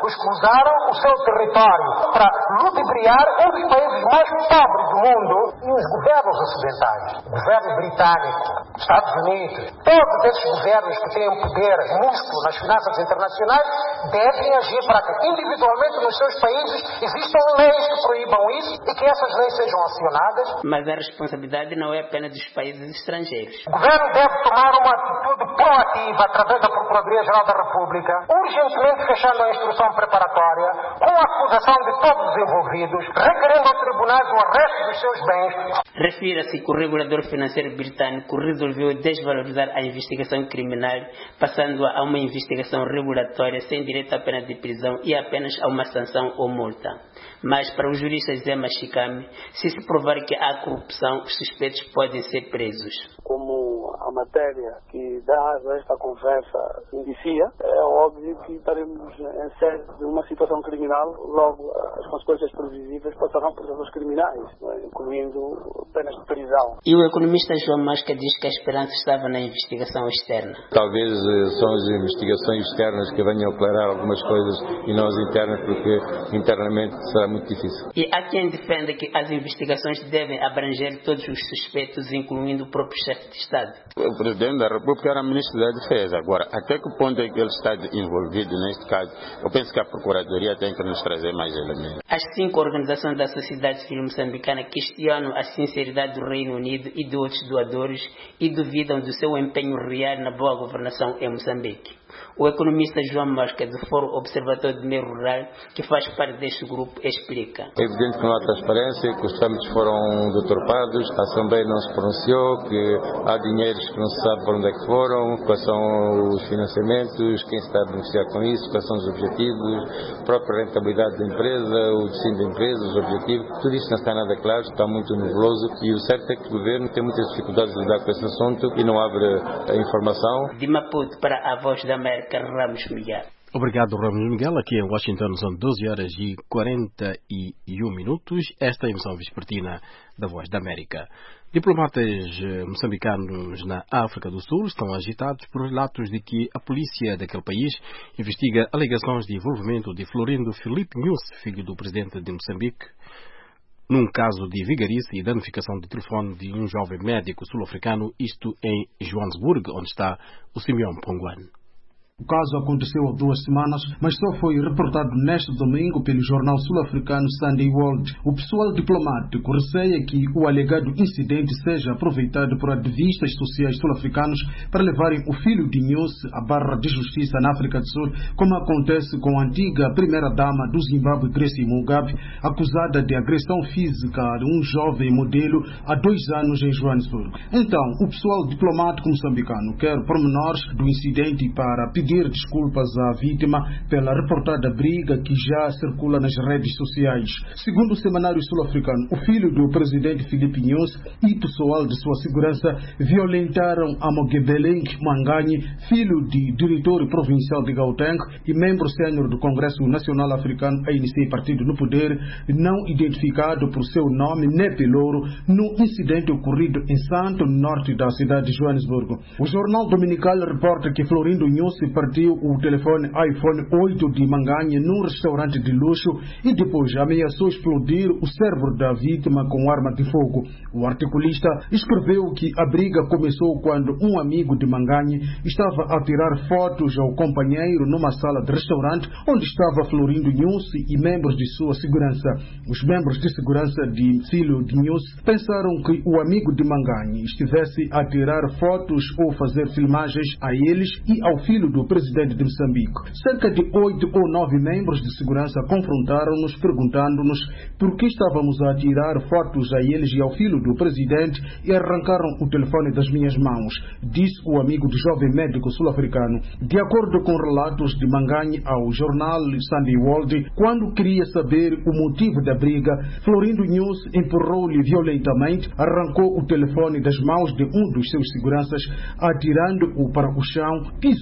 os que usaram o seu território para ludibriar um dos países mais pobres do mundo, e os governos ocidentais, o governo britânico, Estados Unidos, todos esses governos que têm poder, músculo nas finanças internacionais, devem agir para que individualmente nos seus países existam leis que proíbam isso e que essas leis sejam acionadas. Mas a responsabilidade não é apenas dos países estrangeiros. O governo deve tomar uma atitude proativa através da Procuradoria-Geral da República, urgentemente fechando a instrução preparatória, com a acusação de todos os envolvidos, requerendo ao tribunal o arresto dos seus bens. Refira-se que o regulador financeiro britânico resolveu desvalorizar a investigação criminal, passando-a a uma investigação regulatória sem direito à pena de prisão e apenas a uma sanção ou multa. Mas, para o jurista Zé Machicame, se provar que há corrupção, os suspeitos podem ser presos. Como a matéria que dá razão a esta conversa indicia, é óbvio que estaremos em sede de uma situação criminal, logo as consequências previsíveis passarão por processos criminais, incluindo penas de prisão. E o economista João Mosca diz que a esperança estava na investigação externa. Talvez são as investigações externas que venham aclarar algumas coisas e não as internas, porque internamente será muito difícil. E há quem defenda que as investigações devem abranger todos os suspeitos, incluindo o próprio chefe de Estado. O Presidente da República era Ministro da Defesa. Agora, até que ponto é que ele está envolvido neste caso? Eu penso que a Procuradoria tem que nos trazer mais elementos. As 5 organizações da sociedade civil moçambicana questionam a sinceridade do Reino Unido e de outros doadores e duvidam do seu empenho real na boa governação em Moçambique. O economista João Mosca, do Fórum Observatório do Meio Rural, que faz parte deste grupo, explica. É evidente que não há transparência, que os trâmites foram deturpados, a Assembleia não se pronunciou, que há dinheiros que não se sabe para onde é que foram, quais são os financiamentos, quem está a beneficiar com isso, quais são os objetivos, a própria rentabilidade da empresa, o destino da empresa, os objetivos. Tudo isso não está nada claro, está muito nebuloso e o certo é que o Governo tem muitas dificuldades de lidar com esse assunto e não abre a informação. De Maputo para a Voz da América, Ramos Miguel. Obrigado, Ramos Miguel. Aqui em Washington são 12 horas e 41 minutos. Esta é a emissão vespertina da Voz da América. Diplomatas moçambicanos na África do Sul estão agitados por relatos de que a polícia daquele país investiga alegações de envolvimento de Florindo Filipe Nunes, filho do presidente de Moçambique, num caso de vigarice e danificação de telefone de um jovem médico sul-africano, isto em Joanesburgo, onde está o Simeão Ponguan. O caso aconteceu há 2 semanas, mas só foi reportado neste domingo pelo jornal sul-africano Sunday World. O pessoal diplomático receia que o alegado incidente seja aproveitado por ativistas sociais sul-africanos para levarem o filho de Nunes à barra de justiça na África do Sul, como acontece com a antiga primeira-dama do Zimbábue, Grace Mugabe, acusada de agressão física de um jovem modelo há 2 anos em Joanesburgo. Então, o pessoal diplomático moçambicano quer pormenores do incidente para pedir desculpas à vítima pela reportada briga que já circula nas redes sociais. Segundo o semanário sul-africano, o filho do presidente Filipe Nunes e pessoal de sua segurança violentaram a Mogebeleng Manganyi, filho de diretor provincial de Gauteng e membro sênior do Congresso Nacional Africano, ANC, partido no poder, não identificado por seu nome nem pelouro, no incidente ocorrido em Santo, no norte da cidade de Joanesburgo. O jornal dominical reporta que Florindo Nunes partiu o telefone iPhone 8 de Manganyi num restaurante de luxo e depois ameaçou explodir o cérebro da vítima com arma de fogo. O articulista escreveu que a briga começou quando um amigo de Manganyi estava a tirar fotos ao companheiro numa sala de restaurante onde estava Florindo Nunes e membros de sua segurança. Os membros de segurança de filho de Nunes pensaram que o amigo de Manganyi estivesse a tirar fotos ou fazer filmagens a eles e ao filho do presidente de Moçambique. Cerca de 8 ou 9 membros de segurança confrontaram-nos perguntando-nos por que estávamos a tirar fotos a eles e ao filho do presidente e arrancaram o telefone das minhas mãos, disse o amigo do jovem médico sul-africano. De acordo com relatos de Manganyi ao jornal Sunday World, quando queria saber o motivo da briga, Florindo Nunes empurrou-lhe violentamente, arrancou o telefone das mãos de um dos seus seguranças, atirando-o para o chão, pisou o aparelho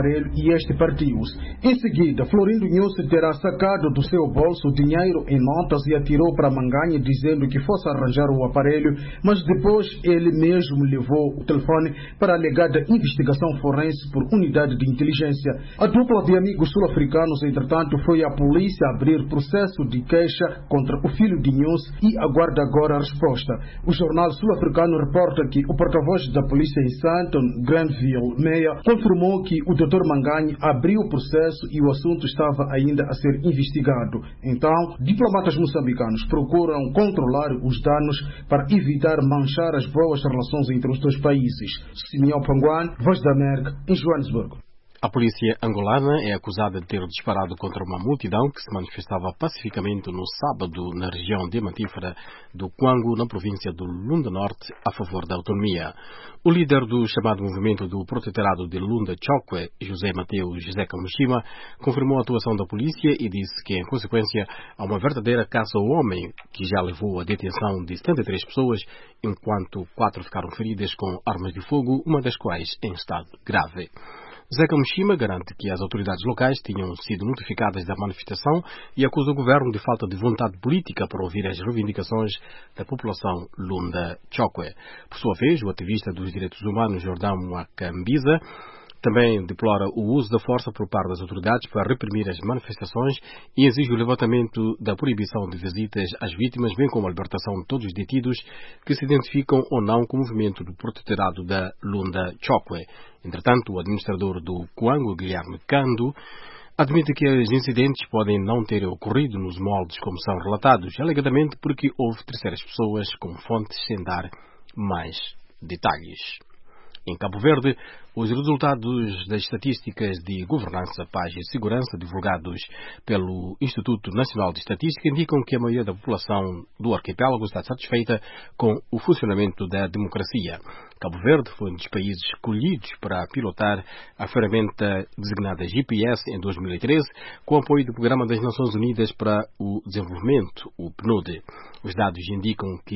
aparelho e este partiu-se. Em seguida, Florindo Nhuse terá sacado do seu bolso o dinheiro em notas e atirou para a Manganha dizendo que fosse arranjar o aparelho, mas depois ele mesmo levou o telefone para a alegada investigação forense por unidade de inteligência. A dupla de amigos sul-africanos, entretanto, foi à polícia abrir processo de queixa contra o filho de Nhuse e aguarda agora a resposta. O jornal sul-africano reporta que o porta-voz da polícia em Sandton, Granville Meia, confirmou que o Dr. Manganha abriu o processo e o assunto estava ainda a ser investigado. Então, diplomatas moçambicanos procuram controlar os danos para evitar manchar as boas relações entre os dois países. Simeão Panguan, Voz da América, em Joanesburgo. A polícia angolana é acusada de ter disparado contra uma multidão que se manifestava pacificamente no sábado na região demantífera do Kwango, na província do Lunda Norte, a favor da autonomia. O líder do chamado movimento do protetorado de Lunda Chokwe, José Mateus Zeca Mushima, confirmou a atuação da polícia e disse que, em consequência, há uma verdadeira caça ao homem que já levou à detenção de 73 pessoas, enquanto 4 ficaram feridas com armas de fogo, uma das quais em estado grave. Zeca Mushima garante que as autoridades locais tinham sido notificadas da manifestação e acusa o governo de falta de vontade política para ouvir as reivindicações da população Lunda Chokwe. Por sua vez, o ativista dos direitos humanos Jordão Mwakambisa também deplora o uso da força por parte das autoridades para reprimir as manifestações e exige o levantamento da proibição de visitas às vítimas, bem como a libertação de todos os detidos que se identificam ou não com o movimento do protetorado da Lunda Chokwe. Entretanto, o administrador do Kwango, Guilherme Kando, admite que os incidentes podem não ter ocorrido nos moldes como são relatados, alegadamente porque houve terceiras pessoas com fontes sem dar mais detalhes. Em Cabo Verde, os resultados das estatísticas de governança, paz e segurança divulgados pelo Instituto Nacional de Estatística indicam que a maioria da população do arquipélago está satisfeita com o funcionamento da democracia. Cabo Verde foi um dos países escolhidos para pilotar a ferramenta designada GPS em 2013, com o apoio do Programa das Nações Unidas para o Desenvolvimento, o PNUD. Os dados indicam que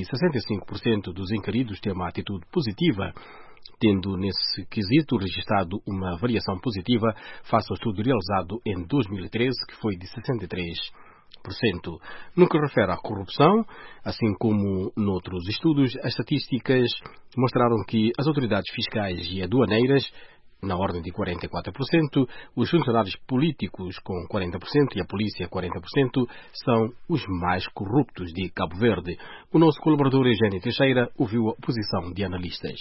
65% dos inquiridos têm uma atitude positiva, tendo nesse quesito registrado uma variação positiva face ao estudo realizado em 2013, que foi de 63%. No que refere à corrupção, assim como noutros estudos, as estatísticas mostraram que as autoridades fiscais e aduaneiras, na ordem de 44%, os funcionários políticos com 40% e a polícia 40% são os mais corruptos de Cabo Verde. O nosso colaborador Eugênio Teixeira ouviu a posição de analistas.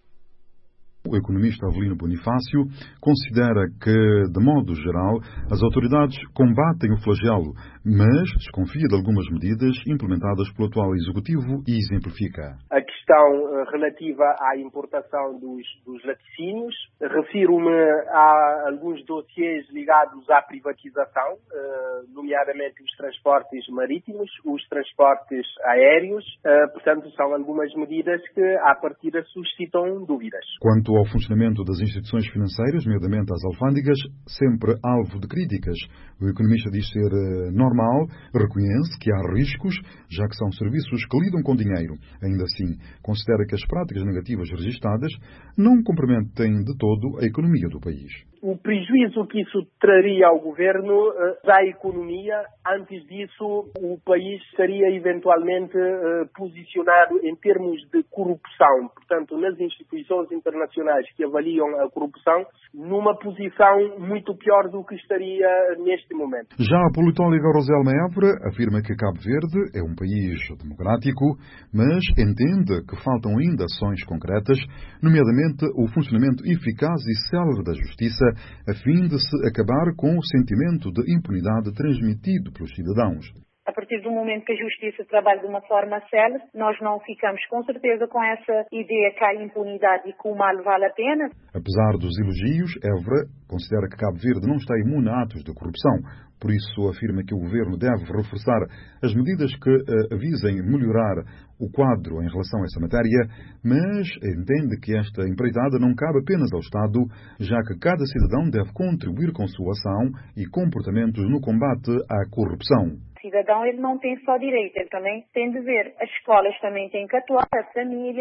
O economista Avelino Bonifácio considera que, de modo geral, as autoridades combatem o flagelo, mas desconfia de algumas medidas implementadas pelo atual Executivo e exemplifica. A questão relativa à importação dos laticínios, refiro-me a alguns dossiês ligados à privatização, nomeadamente os transportes marítimos, os transportes aéreos, portanto são algumas medidas que à partida suscitam dúvidas. Quanto ao funcionamento das instituições financeiras, nomeadamente as alfândegas, sempre alvo de críticas. O economista diz ser normal, reconhece que há riscos, já que são serviços que lidam com dinheiro. Ainda assim, considera que as práticas negativas registadas não comprometem de todo a economia do país. O prejuízo que isso traria ao governo, à economia, antes disso o país estaria eventualmente posicionado em termos de corrupção, portanto nas instituições internacionais que avaliam a corrupção, numa posição muito pior do que estaria neste momento. Já a politóloga Roselma Évora afirma que Cabo Verde é um país democrático, mas entende que faltam ainda ações concretas, nomeadamente o funcionamento eficaz e célere da justiça, a fim de se acabar com o sentimento de impunidade transmitido pelos cidadãos. A partir do momento que a justiça trabalha de uma forma célere, nós não ficamos com certeza com essa ideia que há impunidade e que o mal vale a pena. Apesar dos elogios, Évora considera que Cabo Verde não está imune a atos de corrupção. Por isso, afirma que o governo deve reforçar as medidas que visem melhorar o quadro em relação a essa matéria, mas entende que esta empreitada não cabe apenas ao Estado, já que cada cidadão deve contribuir com sua ação e comportamentos no combate à corrupção. O cidadão ele não tem só direito, ele também tem dever. As escolas também têm que atuar, a família,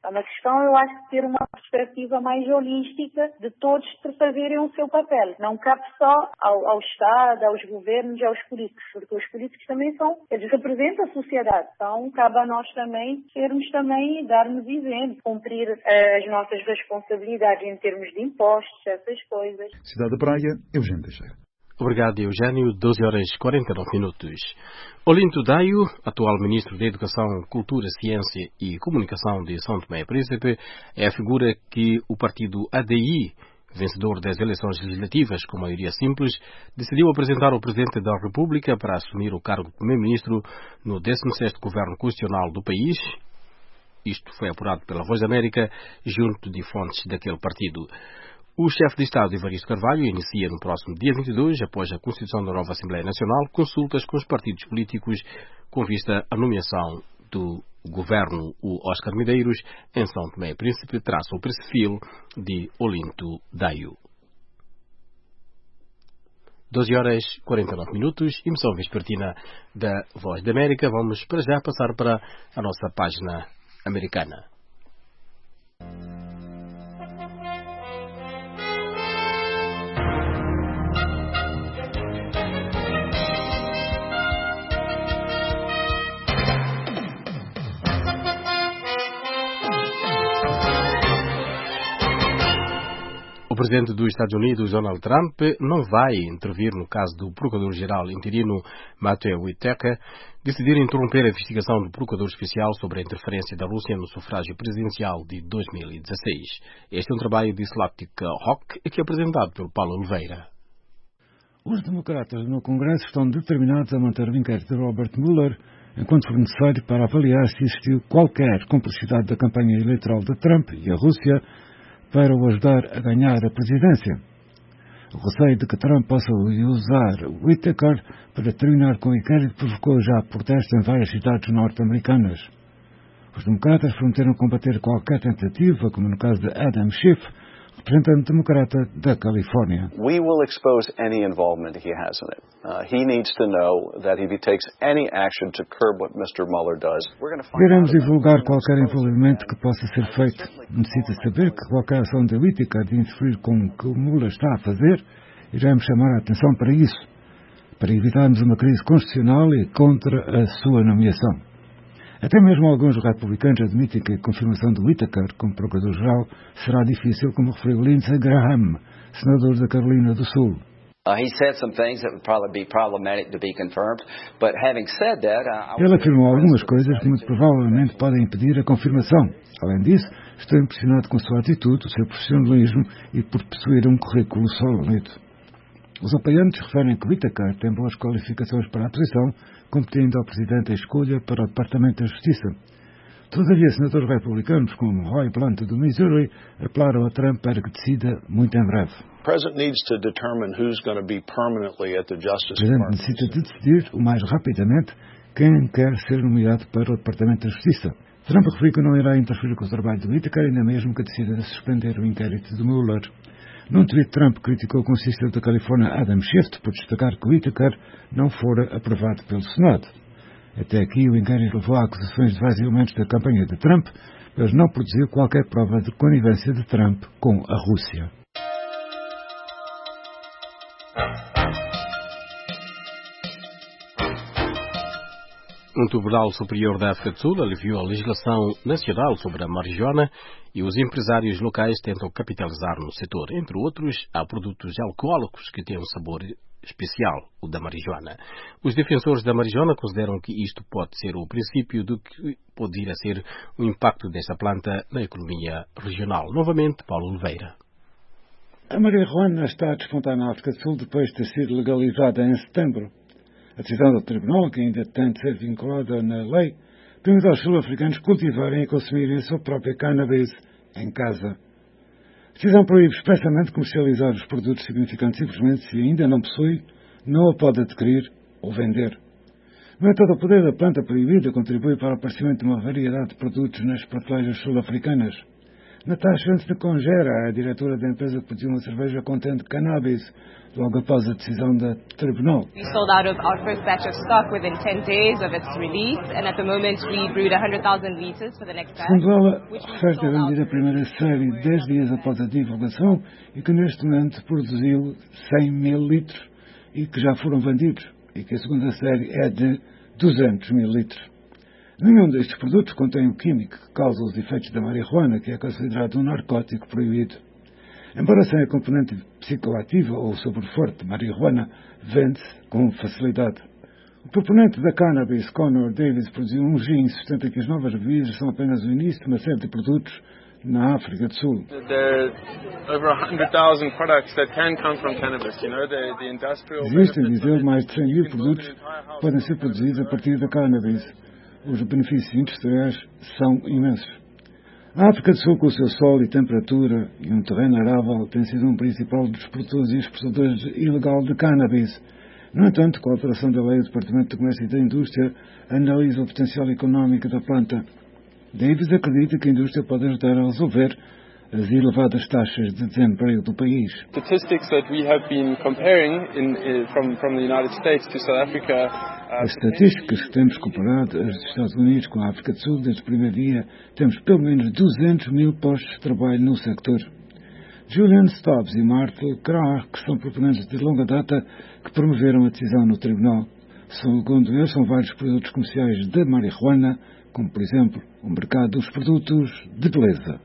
É uma questão, eu acho, de ter uma perspectiva mais holística de todos fazerem o seu papel. Não cabe só ao Estado, aos governos e aos políticos, porque os políticos também eles representam a sociedade. Então, cabe a nós também sermos também, darmos exemplo, cumprir as nossas responsabilidades em termos de impostos, essas coisas. Cidade da Praia, Eugênio Teixeira. Obrigado, Eugênio. 12h49. Olinto Daio, atual Ministro da Educação, Cultura, Ciência e Comunicação de São Tomé e Príncipe, é a figura que o partido ADI, vencedor das eleições legislativas com maioria simples, decidiu apresentar ao Presidente da República para assumir o cargo de Primeiro-Ministro no 16º Governo Constitucional do país. Isto foi apurado pela Voz da América, junto de fontes daquele partido. O chefe de Estado, Evaristo Carvalho, inicia no próximo dia 22, após a constituição da nova Assembleia Nacional, consultas com os partidos políticos com vista à nomeação do governo. O Oscar Medeiros, em São Tomé e Príncipe, traça o perfil de Olinto Daio. 12h49, emissão vespertina da Voz da América. Vamos para já passar para a nossa página americana. O presidente dos Estados Unidos, Donald Trump, não vai intervir no caso do procurador-geral interino Matthew Whitaker decidir interromper a investigação do procurador especial sobre a interferência da Rússia no sufrágio presidencial de 2016. Este é um trabalho de Slatic Rock que é apresentado pelo Paulo Oliveira. Os democratas no Congresso estão determinados a manter o inquérito de Robert Mueller enquanto for necessário para avaliar se existiu qualquer complicidade da campanha eleitoral de Trump e a Rússia para o ajudar a ganhar a presidência. O receio de que Trump possa usar Whitaker para terminar com o inquérito provocou já protestos em várias cidades norte-americanas. Os democratas prometeram combater qualquer tentativa, como no caso de Adam Schiff, representante democrata da Califórnia. We will expose any involvement he has in it. He needs to know that if he takes any action to curb what Mr. Mueller does, Iremos divulgar qualquer envolvimento que possa ser feito. Necessita saber que qualquer ação da Whitaker de interferir com o que o Mueller está a fazer, iremos chamar a atenção para isso, para evitarmos uma crise constitucional e contra a sua nomeação. Até mesmo alguns republicanos admitem que a confirmação de Whitaker como procurador-geral será difícil, como referiu Lindsey Graham, senador da Carolina do Sul. Ele afirmou algumas coisas que muito provavelmente podem impedir a confirmação. Além disso, estou impressionado com a sua atitude, o seu profissionalismo e por possuir um currículo sólido. Os apoiantes referem que Whitaker tem boas qualificações para a posição, competindo ao Presidente a escolha para o Departamento da Justiça. Todavia, senadores republicanos como Roy Blunt do Missouri apelaram a Trump para que decida muito em breve. O Presidente necessita de decidir o mais rapidamente quem quer ser nomeado para o Departamento da Justiça. Trump referiu que não irá interferir com o trabalho de Whitaker, ainda mesmo que decida suspender o inquérito de Mueller. Num tweet, Trump criticou o conselheiro da Califórnia Adam Schiff por destacar que Whitaker não fora aprovado pelo Senado. Até aqui, o inquérito levou a acusações de vários elementos da campanha de Trump, mas não produziu qualquer prova de conivência de Trump com a Rússia. Um Tribunal Superior da África do Sul aliviou a legislação nacional sobre a marijuana e os empresários locais tentam capitalizar no setor. Entre outros, há produtos alcoólicos que têm um sabor especial, o da marijuana. Os defensores da marijuana consideram que isto pode ser o princípio do que pode ir a ser o impacto desta planta na economia regional. Novamente, Paulo Oliveira. A marijuana está a despontar na África do Sul depois de ter sido legalizada em setembro. A decisão do Tribunal, que ainda tem de ser vinculada na lei, permite aos sul-africanos cultivarem e consumirem a sua própria cannabis em casa. A decisão proíbe expressamente comercializar os produtos, significando simplesmente se ainda não possui, não a pode adquirir ou vender. No entanto, o poder da planta proibida contribui para o aparecimento de uma variedade de produtos nas prateleiras sul-africanas. Natasha Ntecongera, a diretora da empresa que produziu uma cerveja contém cannabis, logo após a decisão da tribunal. We sold out of our first batch of stock within 10 days of its release, and at the moment we brewed 100,000 liters for the next batch. Segundo ela, a oferta é vendida a primeira série 10 dias após a divulgação e que neste momento produziu 100 mil litros e que já foram vendidos, e que a segunda série é de 200 mil litros. Nenhum destes produtos contém o químico que causa os efeitos da marihuana, que é considerado um narcótico proibido. Embora sem a componente psicoativa ou sabor forte de marihuana, vende-se com facilidade. O proponente da cannabis, Conor Davis, produziu um gin e sustenta que as novas bebidas são apenas o início de uma série de produtos na África do Sul. Existem, diz ele, mais de 100 mil produtos que podem ser produzidos a partir da cannabis. Os benefícios industriais são imensos. A África do Sul, com o seu sol e temperatura e um terreno arável, tem sido um principal dos produtores e exportadores ilegal de cannabis. No entanto, com a alteração da lei, o Departamento de Comércio e da Indústria analisa o potencial económico da planta. Davis acredita que a indústria pode ajudar a resolver as elevadas taxas de desemprego do país. Statistics that we have been comparing from the United States to South Africa. As estatísticas que temos comparado as dos Estados Unidos com a África do Sul desde o primeiro dia, temos pelo menos 200 mil postos de trabalho no sector. Julian Stubbs e Martha Krah, que são proponentes de longa data, que promoveram a decisão no tribunal. Segundo eles, são vários produtos comerciais de marihuana, como, por exemplo, o mercado dos produtos de beleza.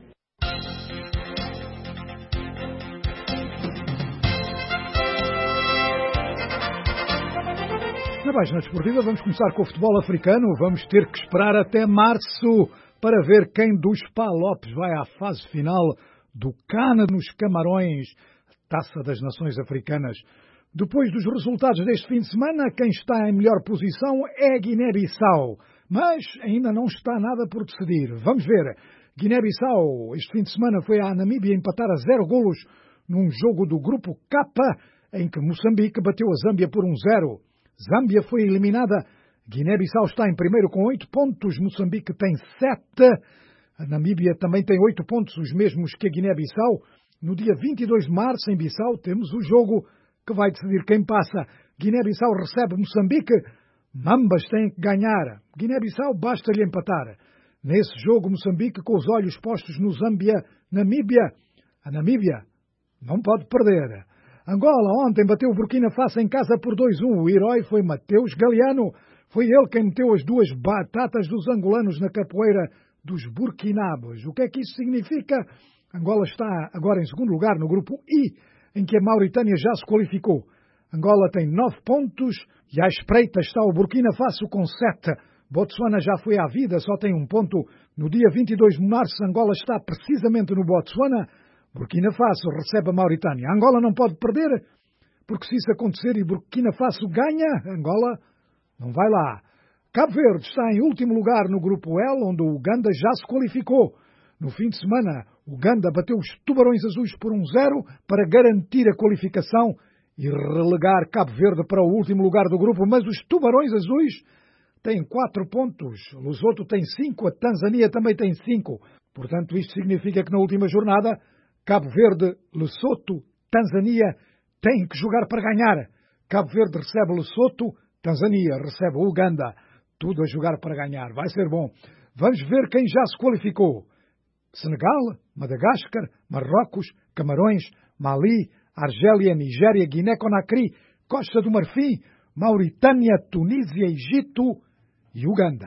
Na página desportiva vamos começar com o futebol africano. Vamos ter que esperar até março para ver quem dos Palopes vai à fase final do CAN nos Camarões, Taça das Nações Africanas. Depois dos resultados deste fim de semana, quem está em melhor posição é Guiné-Bissau, mas ainda não está nada por decidir. Vamos ver. Guiné-Bissau, este fim de semana, foi à Namíbia empatar a 0 golos num jogo do grupo K, em que Moçambique bateu a Zâmbia por 1-0. Zâmbia foi eliminada. Guiné-Bissau está em primeiro com 8 pontos. Moçambique tem 7. A Namíbia também tem 8 pontos, os mesmos que a Guiné-Bissau. No dia 22 de março, em Bissau, temos o jogo que vai decidir quem passa. Guiné-Bissau recebe Moçambique. Ambas têm que ganhar. Guiné-Bissau basta-lhe empatar. Nesse jogo, Moçambique, com os olhos postos no Zâmbia-Namíbia. A Namíbia não pode perder. Angola ontem bateu o Burkina Faso em casa por 2-1. O herói foi Mateus Galeano. Foi ele quem meteu as 2 batatas dos angolanos na capoeira dos burkinabos. O que é que isso significa? Angola está agora em segundo lugar no grupo I, em que a Mauritânia já se qualificou. Angola tem 9 pontos e à espreita está o Burkina Faso com 7. Botsuana já foi à vida, só tem 1 ponto. No dia 22 de março, Angola está precisamente no Botsuana. Burkina Faso recebe a Mauritânia. Angola não pode perder, porque se isso acontecer e Burkina Faso ganha, Angola não vai lá. Cabo Verde está em último lugar no grupo L, onde o Uganda já se qualificou. No fim de semana, o Uganda bateu os Tubarões Azuis por 1-0 para garantir a qualificação e relegar Cabo Verde para o último lugar do grupo, mas os Tubarões Azuis têm 4 pontos, o Lesotho tem 5, a Tanzânia também tem 5. Portanto, isto significa que na última jornada Cabo Verde, Lesotho, Tanzânia têm que jogar para ganhar. Cabo Verde recebe Lesotho, Tanzânia recebe o Uganda. Tudo a jogar para ganhar. Vai ser bom. Vamos ver quem já se qualificou. Senegal, Madagascar, Marrocos, Camarões, Mali, Argélia, Nigéria, Guiné-Conakry, Costa do Marfim, Mauritânia, Tunísia, Egito e Uganda.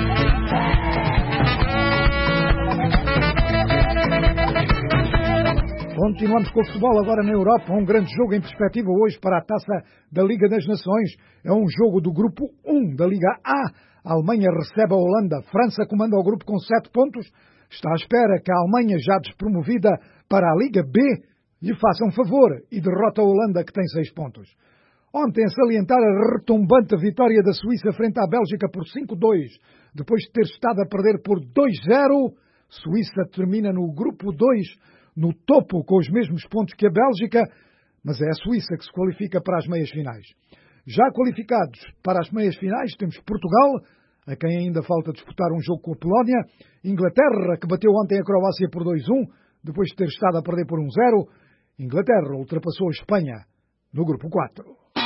Continuamos com o futebol agora na Europa. Um grande jogo em perspectiva hoje para a Taça da Liga das Nações. É um jogo do grupo 1 da Liga A. A Alemanha recebe a Holanda. França comanda o grupo com 7 pontos. Está à espera que a Alemanha, já despromovida para a Liga B, lhe faça um favor e derrota a Holanda, que tem 6 pontos. Ontem, a salientar a retumbante vitória da Suíça frente à Bélgica por 5-2, depois de ter estado a perder por 2-0, Suíça termina no grupo 2, no topo, com os mesmos pontos que a Bélgica, mas é a Suíça que se qualifica para as meias finais. Já qualificados para as meias finais, temos Portugal, a quem ainda falta disputar um jogo com a Polónia, Inglaterra, que bateu ontem a Croácia por 2-1, Depois de ter estado a perder por 1-0, Inglaterra ultrapassou a Espanha no grupo 4.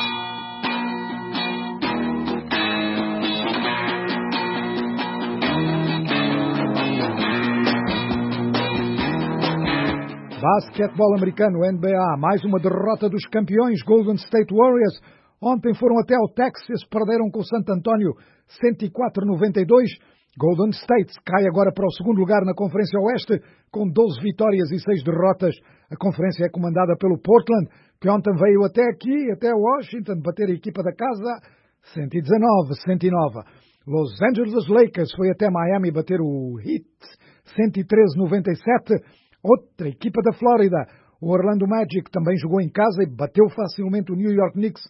Basquetebol americano, NBA, mais uma derrota dos campeões Golden State Warriors. Ontem foram até ao Texas, perderam com o San Antonio 104-92. Golden State cai agora para o segundo lugar na Conferência Oeste, com 12 vitórias e 6 derrotas. A conferência é comandada pelo Portland, que ontem veio até aqui, até Washington, bater a equipa da casa 119-109. Los Angeles Lakers foi até Miami bater o Heat 113-97. Outra equipa da Flórida, o Orlando Magic, também jogou em casa e bateu facilmente o New York Knicks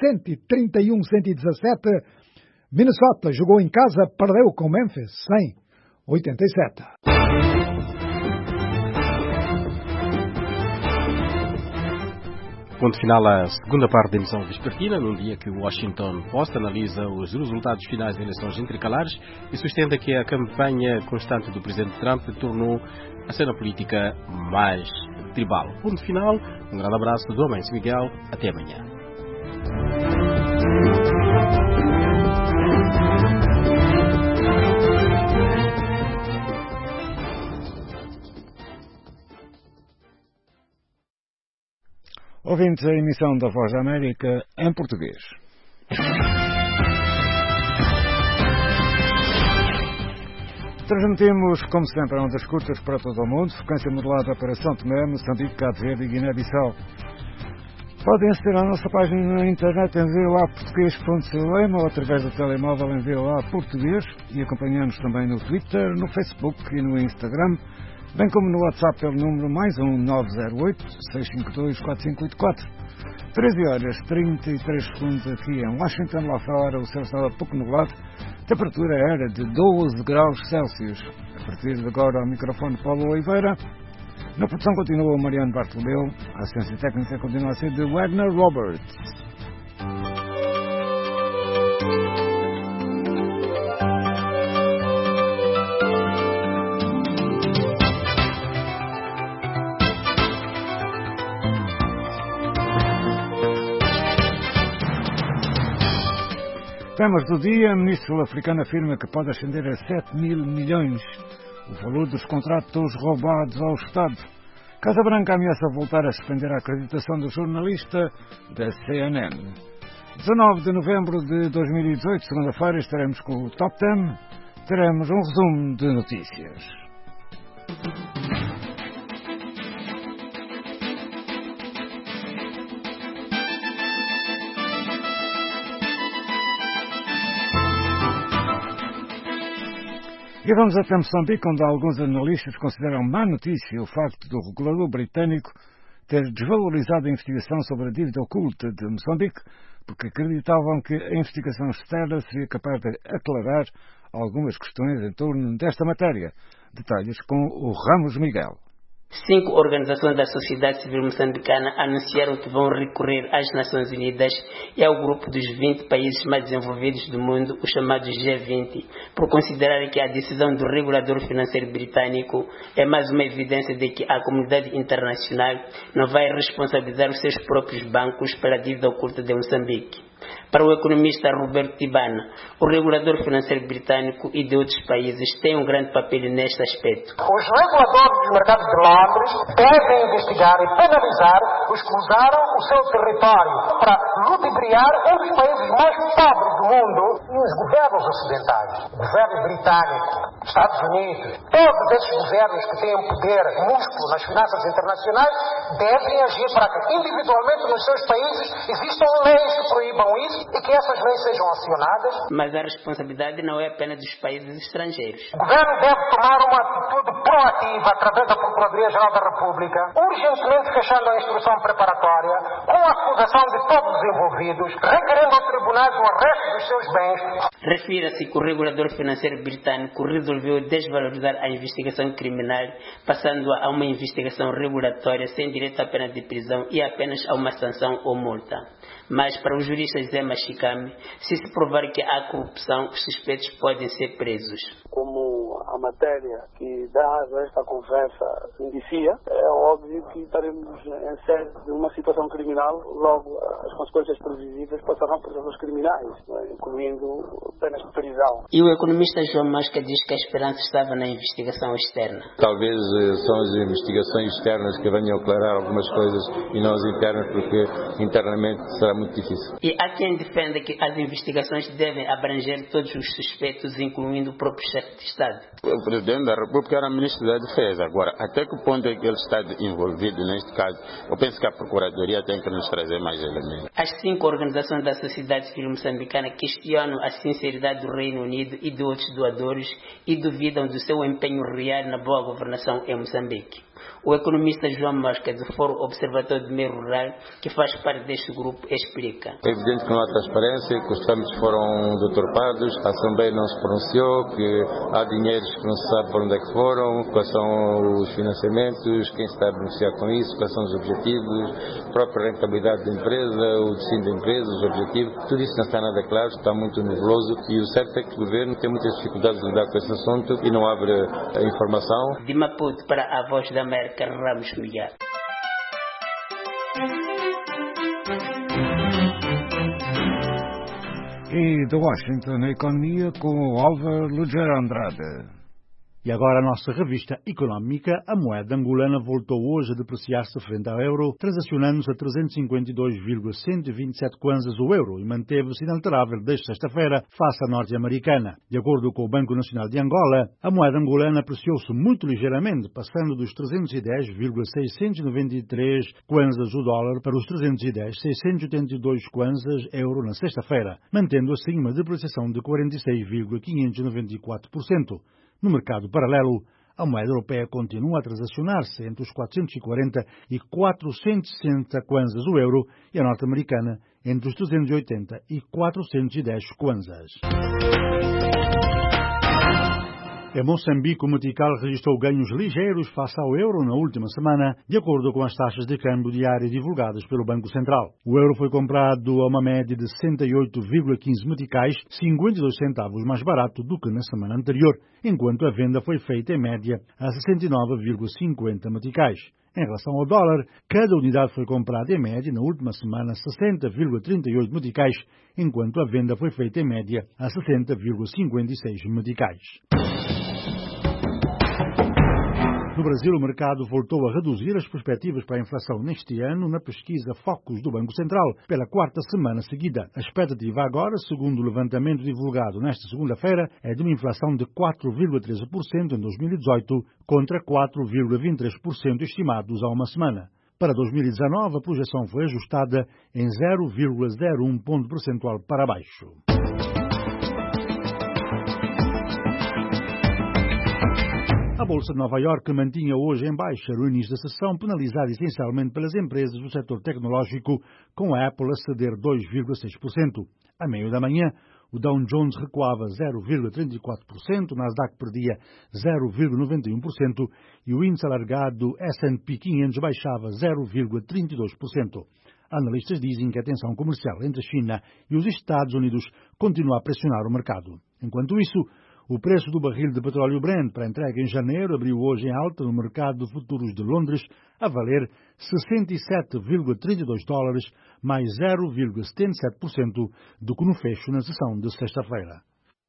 131-117. Minnesota jogou em casa, perdeu com Memphis 100-87. Ponto final à segunda parte da emissão vespertina, num dia que o Washington Post analisa os resultados finais das eleições intercalares e sustenta que a campanha constante do presidente Trump tornou a cena política mais tribal. Ponto final, um grande abraço do Amancio Miguel, até amanhã. Ouvintes a emissão da Voz da América em português. Transmitimos, como sempre, a ondas curtas para todo o mundo, frequência modulada para São Tomé, Moçambique, Cabo Verde e Guiné-Bissau. Podem aceder à nossa página na internet em voaportugues.com ou através do telemóvel em VOA Português e acompanhamos também no Twitter, no Facebook e no Instagram, bem como no WhatsApp pelo número +1 908 652 4584. 13h33 aqui em Washington, lá fora o céu estava pouco nublado, a temperatura era de 12 graus Celsius. A partir de agora ao microfone Paulo Oliveira, na produção continua o Mariano Bartolomeu, a assistência técnica continua a ser de Wagner Roberts. Temas do dia: o ministro sul-africano afirma que pode ascender a 7 mil milhões o valor dos contratos roubados ao Estado. Casa Branca ameaça voltar a suspender a acreditação do jornalista da CNN. 19 de novembro de 2018, segunda-feira, estaremos com o Top 10. Teremos um resumo de notícias. E vamos até Moçambique, onde alguns analistas consideram má notícia o facto do regulador britânico ter desvalorizado a investigação sobre a dívida oculta de Moçambique, porque acreditavam que a investigação externa seria capaz de aclarar algumas questões em torno desta matéria. Detalhes com o Ramos Miguel. 5 organizações da sociedade civil moçambicana anunciaram que vão recorrer às Nações Unidas e ao grupo dos 20 países mais desenvolvidos do mundo, os chamados G20, por considerarem que a decisão do regulador financeiro britânico é mais uma evidência de que a comunidade internacional não vai responsabilizar os seus próprios bancos pela dívida oculta de Moçambique. Para o economista Roberto Tibana, o regulador financeiro britânico e de outros países têm um grande papel neste aspecto. Os reguladores dos mercados de Londres devem investigar e penalizar os que usaram o seu território para ludibriar um dos países mais pobres do mundo e os governos ocidentais. O governo britânico, Estados Unidos, todos esses governos que têm poder, músculo nas finanças internacionais, devem agir para que individualmente nos seus países existam leis que proíbam isso e que essas leis sejam acionadas. Mas a responsabilidade não é apenas dos países estrangeiros. O governo deve tomar uma atitude proativa através da Procuradoria-Geral da República, urgentemente fechando a instrução preparatória, com a acusação de todos os envolvidos, requerendo ao tribunal o arresto dos seus bens. Refira-se que o regulador financeiro britânico resolveu desvalorizar a investigação criminal, passando-a a uma investigação regulatória sem direito à pena de prisão e apenas a uma sanção ou multa. Mas para o jurista Zé Machicame, se provar que há corrupção, os suspeitos podem ser presos. Como a matéria que dá razão a esta conversa indicia, é óbvio que estaremos em sede de uma situação criminal, logo as consequências previsíveis passarão por os criminais, incluindo penas de prisão. E o economista João Mosca diz que a esperança estava na investigação externa. Talvez são as investigações externas que venham aclarar algumas coisas e não as internas, porque internamente será muito difícil. E há quem defenda que as investigações devem abranger todos os suspeitos, incluindo o próprio chefe de Estado. O Presidente da República era Ministro da Defesa. Agora, até que ponto é que ele está envolvido neste caso? Eu penso que a Procuradoria tem que nos trazer mais elementos. As 5 organizações da sociedade civil moçambicana questionam a sinceridade do Reino Unido e de outros doadores e duvidam do seu empenho real na boa governação em Moçambique. O economista João Mosca, do Fórum Observatório do Meio Rural, que faz parte deste grupo, explica. É evidente que não há transparência, que os trâmites foram deturpados, a Assembleia não se pronunciou, que há dinheiros que não se sabe para onde é que foram, quais são os financiamentos, quem está a beneficiar com isso, quais são os objetivos, a própria rentabilidade da empresa, o destino da empresa, os objetivos. Tudo isso não está nada claro, está muito nebuloso e o certo é que o Governo tem muitas dificuldades de lidar com esse assunto e não abre a informação. De Maputo para a Voz da América, Ramos Milhar. E de Washington, a economia com o Álvaro Lugero Andrade. E agora a nossa revista económica. A moeda angolana voltou hoje a depreciar-se frente ao euro, transacionando-se a 352,127 kwanzas o euro e manteve-se inalterável desde sexta-feira face à norte-americana. De acordo com o Banco Nacional de Angola, a moeda angolana apreciou-se muito ligeiramente, passando dos 310,693 kwanzas o dólar para os 310,682 kwanzas euro na sexta-feira, mantendo assim uma depreciação de 46,594%. No mercado paralelo, a moeda europeia continua a transacionar-se entre os 440 e 460 kwanzas o euro e a norte-americana entre os 380 e 410 kwanzas. Em Moçambique, o metical registrou ganhos ligeiros face ao euro na última semana, de acordo com as taxas de câmbio diário divulgadas pelo Banco Central. O euro foi comprado a uma média de 68,15 meticais, 52 centavos mais barato do que na semana anterior, enquanto a venda foi feita em média a 69,50 meticais. Em relação ao dólar, cada unidade foi comprada em média na última semana a 60,38 meticais, enquanto a venda foi feita em média a 60,56 meticais. No Brasil, o mercado voltou a reduzir as perspectivas para a inflação neste ano na pesquisa Focus do Banco Central, pela 4ª semana seguida. A expectativa agora, segundo o levantamento divulgado nesta segunda-feira, é de uma inflação de 4,13% em 2018, contra 4,23% estimados há uma semana. Para 2019, a projeção foi ajustada em 0,01 ponto percentual para baixo. A Bolsa de Nova Iorque mantinha hoje em baixa no início da sessão, penalizada essencialmente pelas empresas do setor tecnológico, com a Apple a ceder 2,6%. A meio da manhã, o Dow Jones recuava 0,34%, o Nasdaq perdia 0,91% e o índice alargado S&P 500 baixava 0,32%. Analistas dizem que a tensão comercial entre a China e os Estados Unidos continua a pressionar o mercado. Enquanto isso, o preço do barril de petróleo Brent para entrega em janeiro abriu hoje em alta no mercado de futuros de Londres, a valer 67,32 dólares, mais 0,77% do que no fecho na sessão de sexta-feira.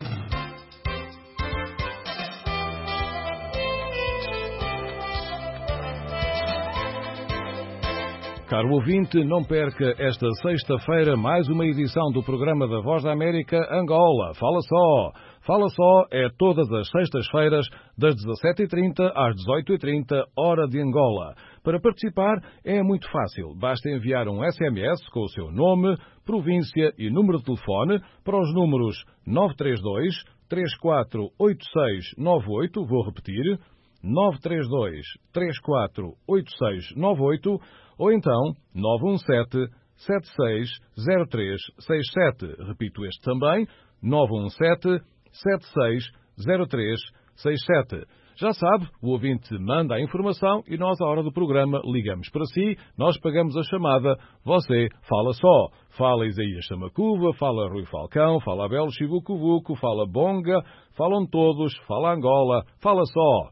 Caro ouvinte, não perca esta sexta-feira mais uma edição do programa da Voz da América Angola. Fala só! Fala só é todas as sextas-feiras, das 17h30 às 18h30, hora de Angola. Para participar é muito fácil. Basta enviar um SMS com o seu nome, província e número de telefone para os números 932 348698, vou repetir, 932 348698, ou então 917 760367. Repito este também, 917 760367. Já sabe, o ouvinte manda a informação e nós, à hora do programa, ligamos para si, nós pagamos a chamada, você fala só. Fala Isaías Samacuva, fala Rui Falcão, fala Abel Chivucovuco, fala Bonga, falam todos, fala Angola, fala só.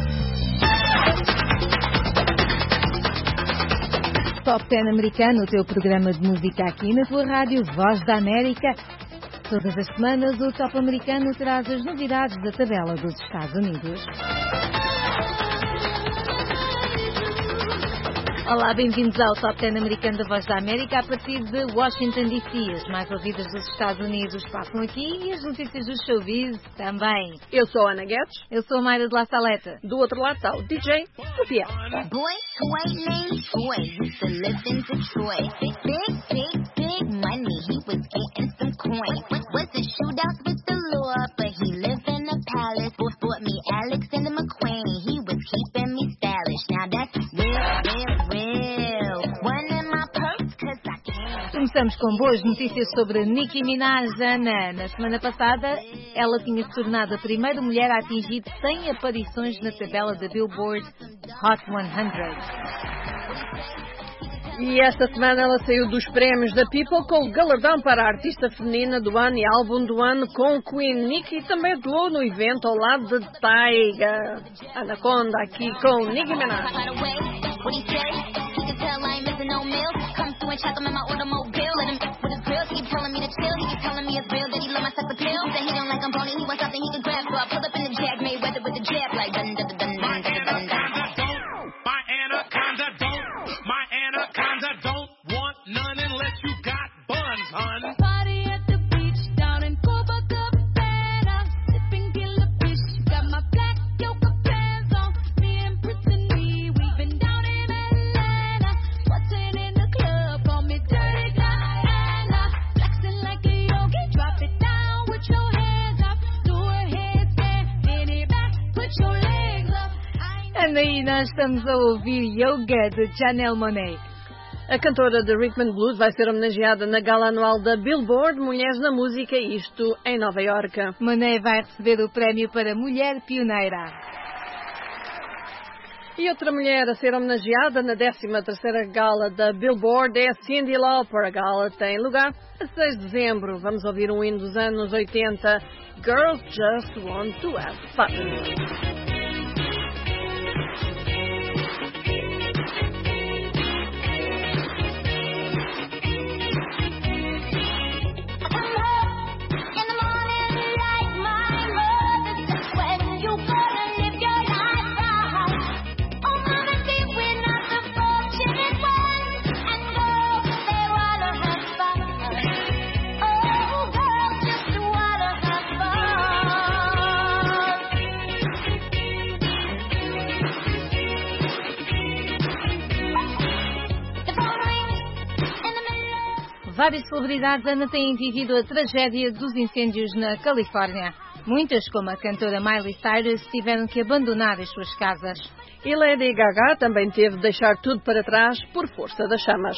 Top 10 americano, o teu programa de música aqui na tua rádio Voz da América. Todas as semanas o Top americano traz as novidades da tabela dos Estados Unidos. Olá, bem-vindos ao Top 10 americano da Voz da América a partir de Washington DC. As mais ouvidas dos Estados Unidos passam aqui e as notícias do showbiz também. Eu sou a Ana Guedes. Eu sou a Mayra de La Saleta. Do outro lado está o DJ Sofiel. Boy who ain't named Troy used to live in Detroit. Big money, he was getting some coin. Was a shootout with the law, but he lived in a palace. Bought me Alexander McQueen, he was keeping me stylish. Now that's real. Começamos com boas notícias sobre Nicki Minaj. Ana, na semana passada, ela tinha se tornado a primeira mulher a atingir 100 aparições na tabela da Billboard Hot 100. E esta semana ela saiu dos prémios da People com o galardão para a artista feminina do ano e álbum do ano com Queen. Nicki também atuou no evento ao lado de Tyga. Anaconda aqui com Nicki Minaj. And check him in my automobile. Let him with his grill. He keep telling me to chill. He keep telling me it's real that he love my sex appeal. That he don't like I'm bony. He wants something he can grab. So I pull up in the Jag, made weather with the jab. Like dun dun dun dun dun dun dun. My anaconda don't want none unless you got buns, hun. Party at the beach down in Copacabana. Sipping killer fish. Got my black yoga pants on. Me and Brittany, we've been down in Atlanta. Watching in the club. Aí nós estamos a ouvir Yoga de Janelle Monáe. A cantora de Rhythm and Blues vai ser homenageada na gala anual da Billboard Mulheres na Música, isto em Nova Iorque. Monáe vai receber o prémio para Mulher Pioneira. E outra mulher a ser homenageada na 13ª gala da Billboard é a Cyndi Lauper. A gala tem lugar a 6 de dezembro. Vamos ouvir um hino dos anos 80, Girls Just Want to Have Fun. Várias celebridades, Ana, têm vivido a tragédia dos incêndios na Califórnia. Muitas, como a cantora Miley Cyrus, tiveram que abandonar as suas casas. E Lady Gaga também teve de deixar tudo para trás por força das chamas.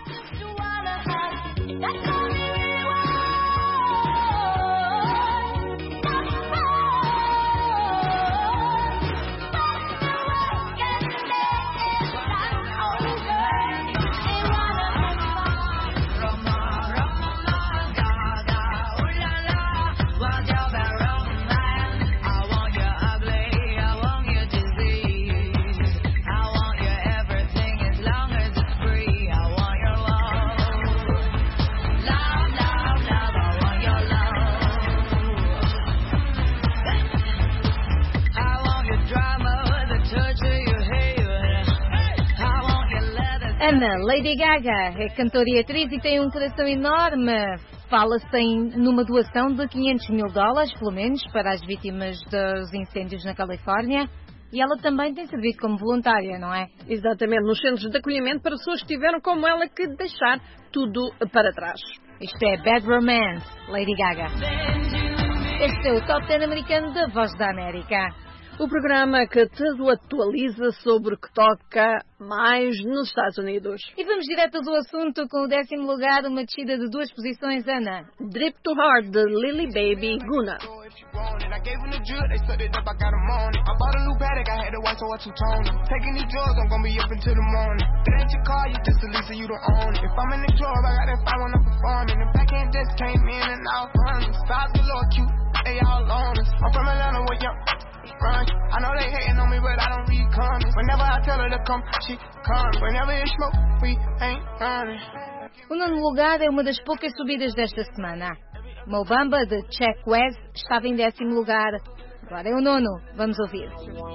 Ana, Lady Gaga é cantora e atriz e tem um coração enorme. Fala-se numa doação de $500 mil, pelo menos, para as vítimas dos incêndios na Califórnia. E ela também tem servido como voluntária, não é? Exatamente, nos centros de acolhimento para pessoas que tiveram, como ela, que deixar tudo para trás. Isto é Bad Romance, Lady Gaga. Este é o Top 10 americano da Voz da América. O programa que te atualiza sobre o que toca mais nos Estados Unidos. E vamos direto ao assunto com o 10º lugar, uma descida de 2 posições, Ana. Drip to Hard, de Lily Baby Guna. I gave him the drill, they set it up, I got him on it. I bought a new Patek, I had to watch so I two-tone it. Taking these drugs, I'm gonna be up until the morning. It ain't your car, you just a lease, you don't own it. If I'm in the club, I got that fire when I'm performing. The backhand just came in and out running. Stop the little cute, they all on us. I'm from Atlanta with young run. I know they hating on me, but I don't read comments. Whenever I tell her to come, she comes. Whenever it's smoke, we ain't running. O 9º lugar é uma das poucas subidas desta semana. Mobamba, de Check West, estava em 10º lugar. Agora é o 9º. Vamos ouvir.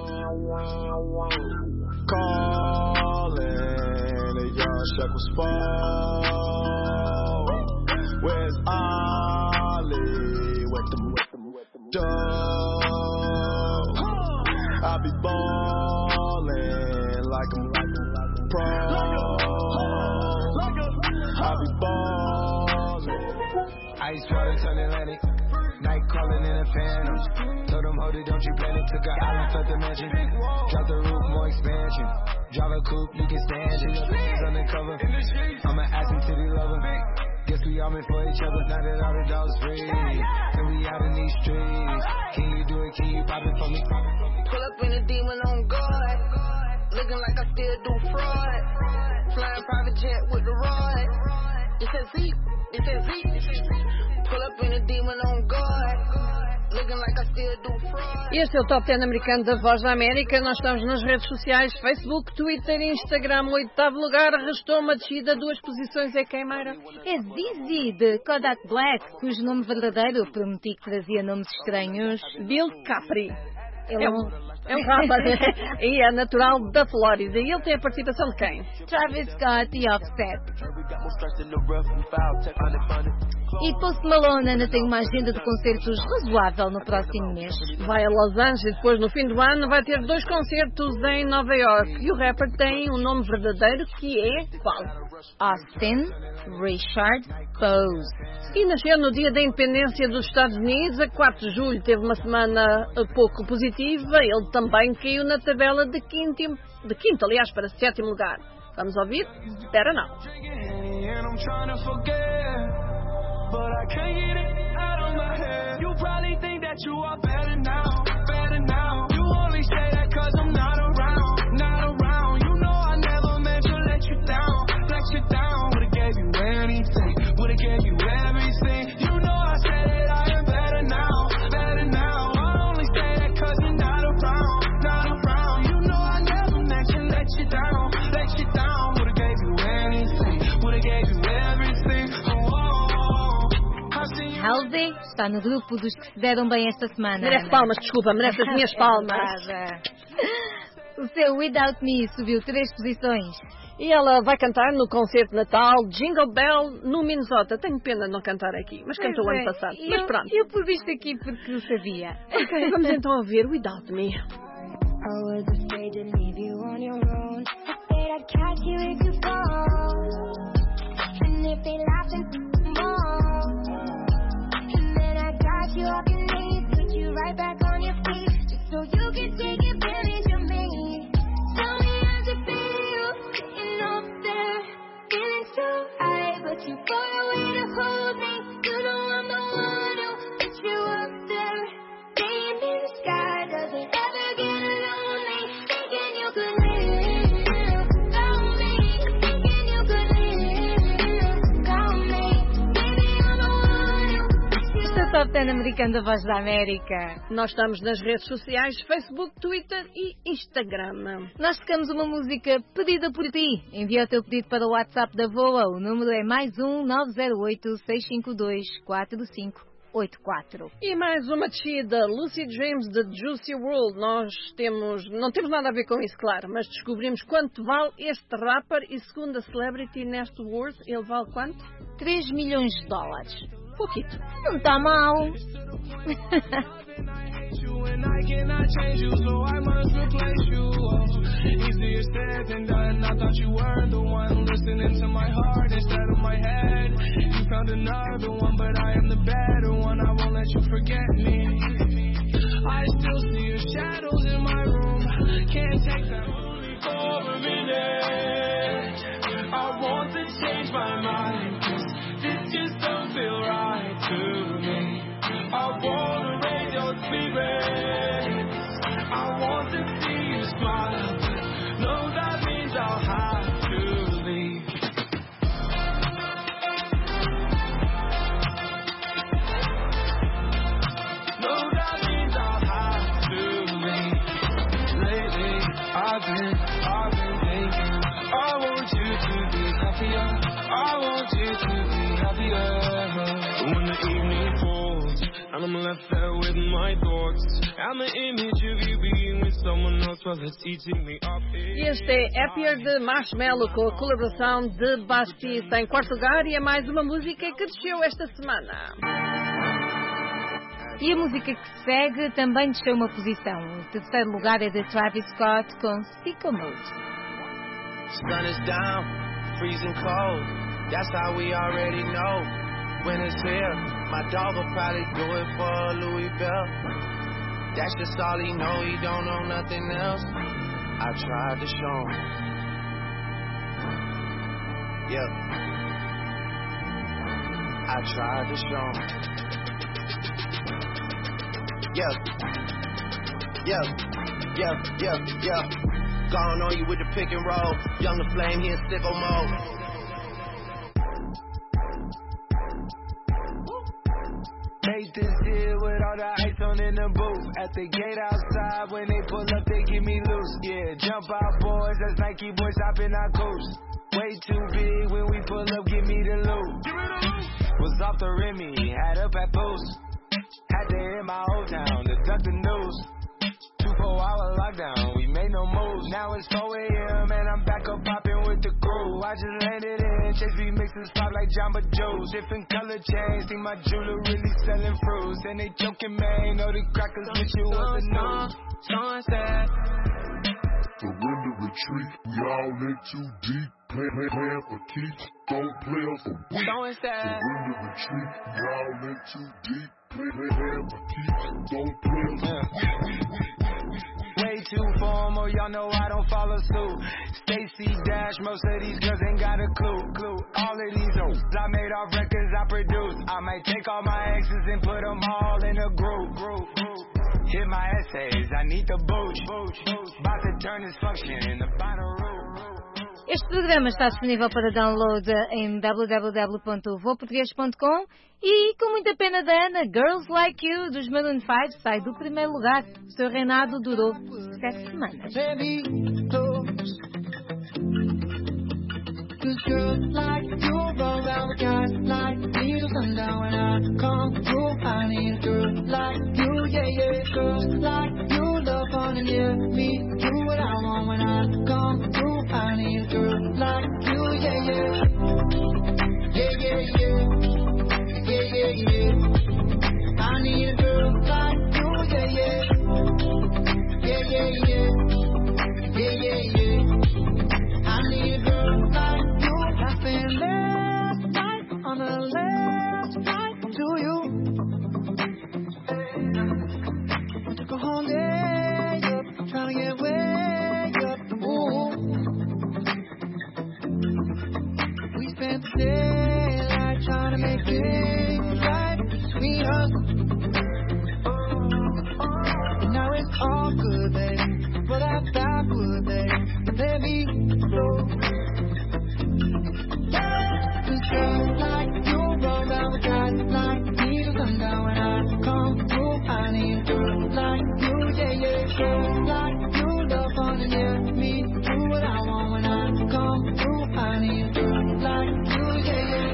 Where's Ollie? With them I be ballin' like I'm pro. I be ballin'. Ice water turn Atlantic. Night calling in a phantom. Told them, hold it, don't you panic. Took an island, felt the mansion. Drop the roof, more expansion. Drive a coupe, you can stand it. Hands undercover. I'm an ass and titty lover. Guess we all meant for each other. Now that all the dogs free, and we out in these streets. Can you do it? Can you pop it for me? Pull up in a demon on guard. Looking like I still do fraud. Flying private jet with the rod. It says Z. It says Z. Pull up in a demon on guard. Looking like I still do fraud. Este é o Top 10 americano da Voz da América. Nós estamos nas redes sociais, Facebook, Twitter e Instagram. 8º lugar, restou uma descida, 2 posições. É quem, Mayra? É Dizzy, de Kodak Black, cujo nome verdadeiro prometi que trazia nomes estranhos. Bill Capri. Ele é um rapaz e é natural da Flórida. E ele tem a participação de quem? Travis Scott e Offset. E Post Malone ainda tem uma agenda de concertos razoável no próximo mês. Vai a Los Angeles e depois, no fim do ano, vai ter 2 concertos em Nova York. E o rapper tem um nome verdadeiro que é qual? Austin Richard Pose. E nasceu no dia da independência dos Estados Unidos, a 4 de julho. Teve uma semana pouco positiva. Ele também caiu na tabela de quinto, aliás, para 7º lugar. Vamos ouvir? Better Now. But I can't get it out of my head. You probably think that you are better now, better now. You only say that cause I'm not around, not around. You know I never meant to let you down, let you down. Would've gave you anything, would've gave you everything. You know I said that I am better now, better now. I only say that cause you're not around, not around. You know I never meant to let you down, let you down. Would've gave you anything, would've gave you everything. Halsey está no grupo dos que se deram bem esta semana. Merece palmas, desculpa, merece as minhas palmas. O seu Without Me subiu 3 posições. E ela vai cantar no concerto de Natal Jingle Bell no Minnesota. Tenho pena de não cantar aqui, mas cantou o ano passado. Mas pronto. Eu pus isto aqui porque sabia. Ok, vamos então ouvir Without Me. I was afraid to leave you on your own. I said I'd catch you if you fall. And if they laughed and you off your knees, put you right back on your feet, just so you can take advantage of me. Tell me how's it feel, sitting up there, feeling so high, but you far away to hold me. You know I'm the one who put you up there, staying in the sky, doesn't ever get lonely, thinking you could live without me, thinking you could live without me. Baby, I'm the one who put you up there. Top 10 americano da Voz da América. Nós estamos nas redes sociais, Facebook, Twitter e Instagram. Nós tocamos uma música pedida por ti. Envia o teu pedido para o WhatsApp da VOA. O número é +1 908 652 4584. E mais uma descida, Lucid Dreams de Juicy WRLD. Nós não temos nada a ver com isso, claro, mas descobrimos quanto vale este rapper e segundo a Celebrity Net Worth, ele vale quanto? $3 milhões. Pouquito. Não está mal. And I cannot change you, so I must replace you. Easier said than done. I thought you were the one listening to my heart instead of my head. You found another one, but I am the better one. I won't let you forget me. I still see your shadows in my room. Can't take them only for a minute. I want to change my mind, 'cause this just don't feel right to me. I want to raise your spirits. I want to see you smile, but no, that means I'll have to leave. No, that means I'll have to leave. Lately, I've been thinking, I want you to be happier. I want you to be happier. When the evening falls and I'm left there with my thoughts and the image of you being with someone else, well, it's eating me up. Este é Happier de Marshmello com a colaboração de Basti. Está em quarto lugar e é mais uma música que desceu esta semana. E a música que segue também desceu uma posição. O terceiro lugar é de Travis Scott com Sicko Mode. Sun is down, freezing cold. That's how we already know. Winter's here, my dog will probably do it for Louis Bell. That's just all he know, he don't know nothing else. I tried to show him. Yeah. I tried to show him. Yeah. Gone on you with the pick and roll. Younger flame, he in sicko mode. Made this deal with all the ice on in the booth. At the gate outside, when they pull up, they give me loose. Yeah, jump out, boys. That's Nike boys hopping our coast. Way too big when we pull up, give me the loot. Was off the Remy, had up at Boost. Had to hit my old town to duck the news. 24-hour lockdown, we made no moves. Now it's 4 a.m. and I'm back up popping with the crew. I just landed in, Chase B mixes pop like Jamba Joe's. Different color chains, think my jeweler really selling fruits. And they joking, man, know the crackers with you was the news. Sunset. Surrender, retreat, we all in too deep. Plan for keeps, don't play us a week. Surrender, retreat, we all in too deep. Plan for keeps, don't play us a week. Way too formal, y'all know I don't follow suit. Stacy Dash, most of these girls ain't got a clue. All of these hoes I made off records I produced. I might take all my exes and put them all in a group. Hit my essays, I need the booch. About to turn this function into binary. Este programa está disponível para download em www.voportugues.com e, com muita pena da Ana, Girls Like You, dos Maroon 5, sai do primeiro lugar. O seu reinado durou 7 semanas. Cause girls like you roll down with guys like me till sundown. When I come through, I need a girl like you, yeah. Girls like you love fun and yeah, me do what I want. When I come through, I need a girl like you, yeah. I need a girl like you, yeah. I need a girl like you. Happened last night on the last night to you. Took a whole day up, trying to get way up. Ooh. We spent the daylight trying to make things right between us. But now it's all good, baby. But I thought would, baby. Let me go. Cause girls like you roll down with guys like me till sundown. When I come through, I need a girl like you, yeah. Girls like you love fun and yeah, me do what I want. When I come through, I need a girl like you, yeah.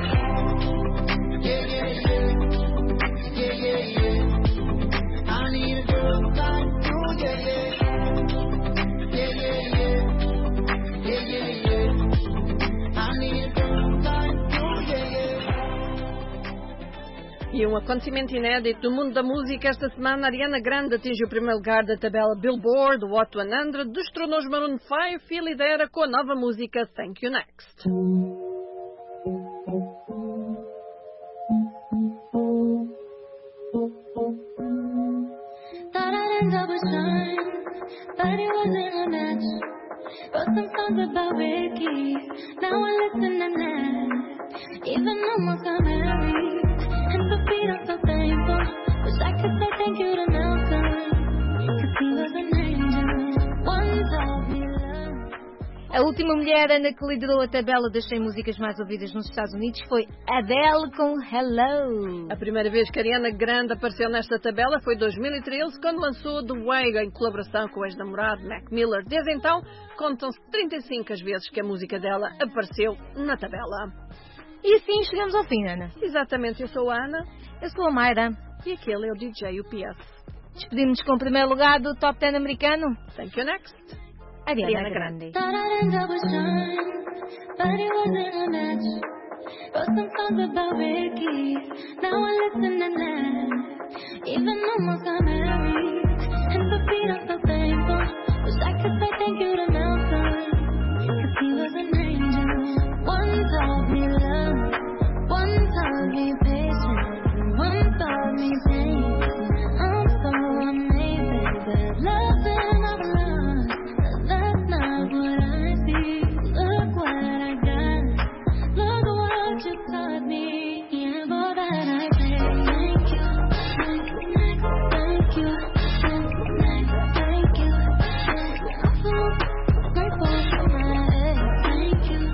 I need a girl like you, yeah. E um acontecimento inédito do mundo da música esta semana, Ariana Grande atinge o primeiro lugar da tabela Billboard, o Hot 100, destronou os Maroon 5 e lidera com a nova música Thank You Next. Thought I songs about Ricky. Now I listen and laugh. Even almost got married. And for Pete, I'm so thankful. Wish I could say thank you to Nelson. Cause he was an angel. One taught me love. A última mulher, Ana, que liderou a tabela das 100 músicas mais ouvidas nos Estados Unidos foi Adele com Hello. A primeira vez que a Ariana Grande apareceu nesta tabela foi em 2013, quando lançou The Way em colaboração com o ex-namorado Mac Miller. Desde então, contam-se 35 as vezes que a música dela apareceu na tabela. E assim chegamos ao fim, Ana. Exatamente, eu sou a Ana. Eu sou a Mayra. E aquele é o DJ UPS. Despedimos com o primeiro lugar do Top 10 americano. Thank you, next. Ariana Grande. Thought I'd end up with Sean, but it wasn't a match. Wrote some songs about Ricky. Now I listen and laugh. Even almost got married. And for Pete, I'm so thankful. Wish I could say thank you to Nelson. Cause he was an angel. One taught me love. One taught me patience. And one taught me pain. I'm so amazing. But love and I've lost. That's not what I see. Look what I got. Look what you taught me. Yeah, for that I say thank you. Thank you. Thank you. Thank you. I'm so grateful for my ex. Thank you.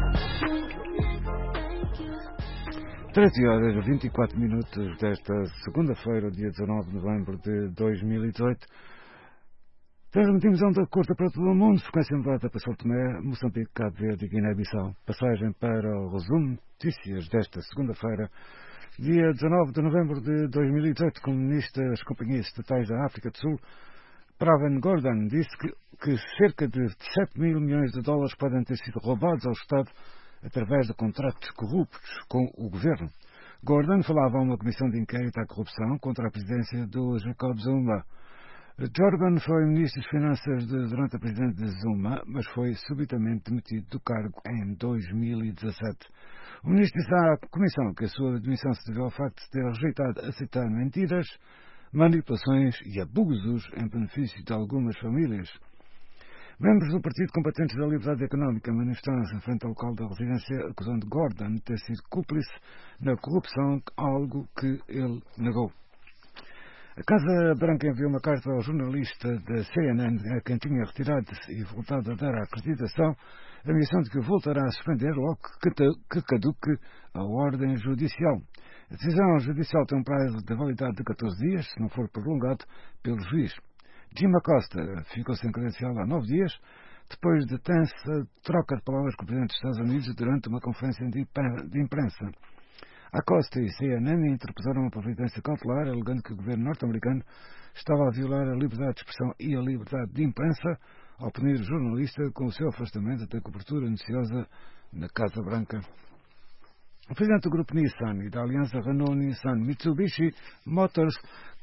Thank you. 13 horas e 24 minutos desta segunda-feira, dia 19 de novembro de 2018. Transmitimos onda curta para todo o mundo, frequência moderada para São Tomé, Moçambique, Cabo Verde e Guiné-Bissau. Passagem para o resumo notícias desta segunda-feira, dia 19 de novembro de 2018, com o Ministro das Companhias Estatais da África do Sul, Pravin Gordhan, disse que cerca de 7 mil milhões de dólares podem ter sido roubados ao Estado através de contratos corruptos com o governo. Gordhan falava a uma comissão de inquérito à corrupção contra a presidência do Jacob Zuma. Jordan foi Ministro das Finanças durante a presidência de Zuma, mas foi subitamente demitido do cargo em 2017. O Ministro disse à Comissão que a sua demissão se deve ao facto de ter rejeitado aceitar mentiras, manipulações e abusos em benefício de algumas famílias. Membros do Partido Combatentes da Liberdade Económica manifestaram-se em frente ao local da residência acusando Gordhan de ter sido cúmplice na corrupção, algo que ele negou. A Casa Branca enviou uma carta ao jornalista da CNN, a quem tinha retirado-se e voltado a dar a acreditação, ameaçando que o voltará a suspender logo que caduque a ordem judicial. A decisão judicial tem um prazo de validade de 14 dias, se não for prolongado pelo juiz. Jim Acosta ficou sem credencial há 9 dias, depois de tensa troca de palavras com o Presidente dos Estados Unidos durante uma conferência de imprensa. Acosta e CNN interpuseram uma providência cautelar, alegando que o governo norte-americano estava a violar a liberdade de expressão e a liberdade de imprensa ao punir o jornalista com o seu afastamento da cobertura noticiosa na Casa Branca. O presidente do grupo Nissan e da aliança Renault-Nissan-Mitsubishi Motors,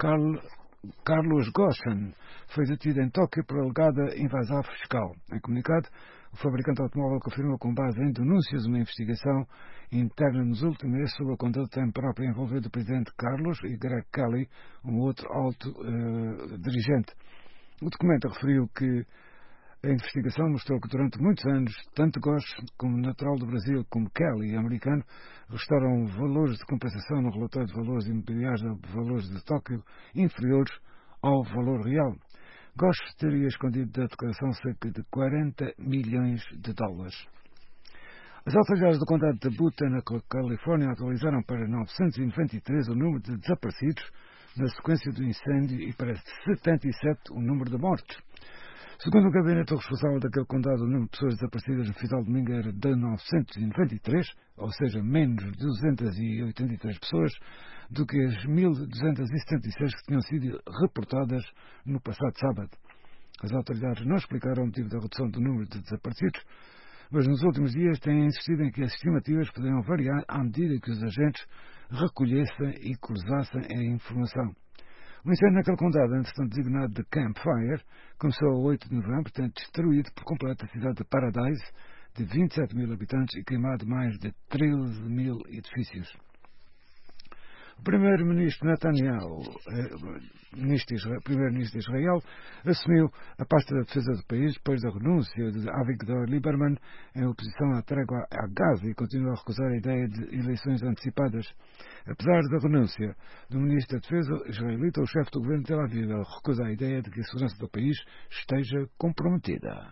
Carlos Ghosn, foi detido em Tóquio por alegada invasão fiscal. Em comunicado, o fabricante automóvel confirmou com base em denúncias uma investigação interna nos últimos meses sobre a conduta imprópria envolvendo o presidente Carlos e Greg Kelly, um outro alto dirigente. O documento referiu que a investigação mostrou que durante muitos anos, tanto Ghosn, como natural do Brasil, como Kelly, americano, restaram valores de compensação no relatório de valores imobiliários de valores de Tóquio inferiores ao valor real. Ghosn teria escondido da declaração cerca de 40 milhões de dólares. As autoridades do condado de Butte, na Califórnia, atualizaram para 993 o número de desaparecidos na sequência do incêndio e para 77 o número de mortes. Segundo o gabinete responsável daquele condado, o número de pessoas desaparecidas no final de domingo era de 993, ou seja, menos de 283 pessoas do que as 1.276 que tinham sido reportadas no passado sábado. As autoridades não explicaram o motivo da redução do número de desaparecidos, mas nos últimos dias têm insistido em que as estimativas poderiam variar à medida que os agentes recolhessem e cruzassem a informação. O incêndio naquele condado, entretanto designado de Camp Fire, começou a 8 de novembro, tendo destruído por completo a cidade de Paradise, de 27 mil habitantes, e queimado mais de 13 mil edifícios. O primeiro-ministro Netanyahu, primeiro-ministro de Israel, assumiu a pasta da defesa do país depois da renúncia de Avigdor Lieberman em oposição à trégua a Gaza e continua a recusar a ideia de eleições antecipadas. Apesar da renúncia do ministro da defesa israelita, o chefe do governo de Tel Aviv recusa a ideia de que a segurança do país esteja comprometida.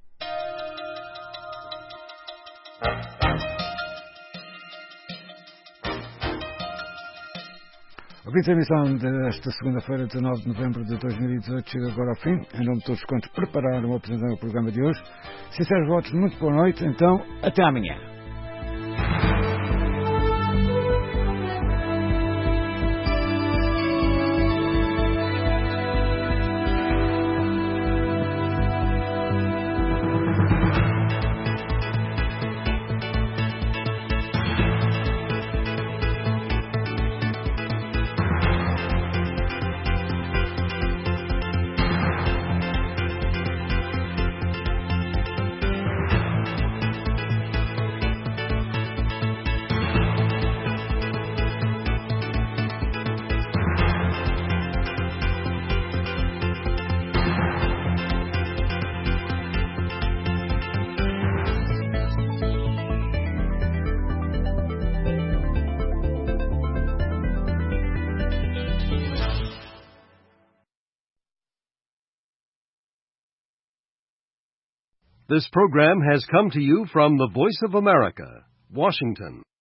A quinta emissão desta segunda-feira, 19 de novembro de 2018, chega agora ao fim. Em nome de todos quantos prepararam a apresentação do programa de hoje. Sinceros votos, muito boa noite. Então, até amanhã. This program has come to you from the Voice of America, Washington.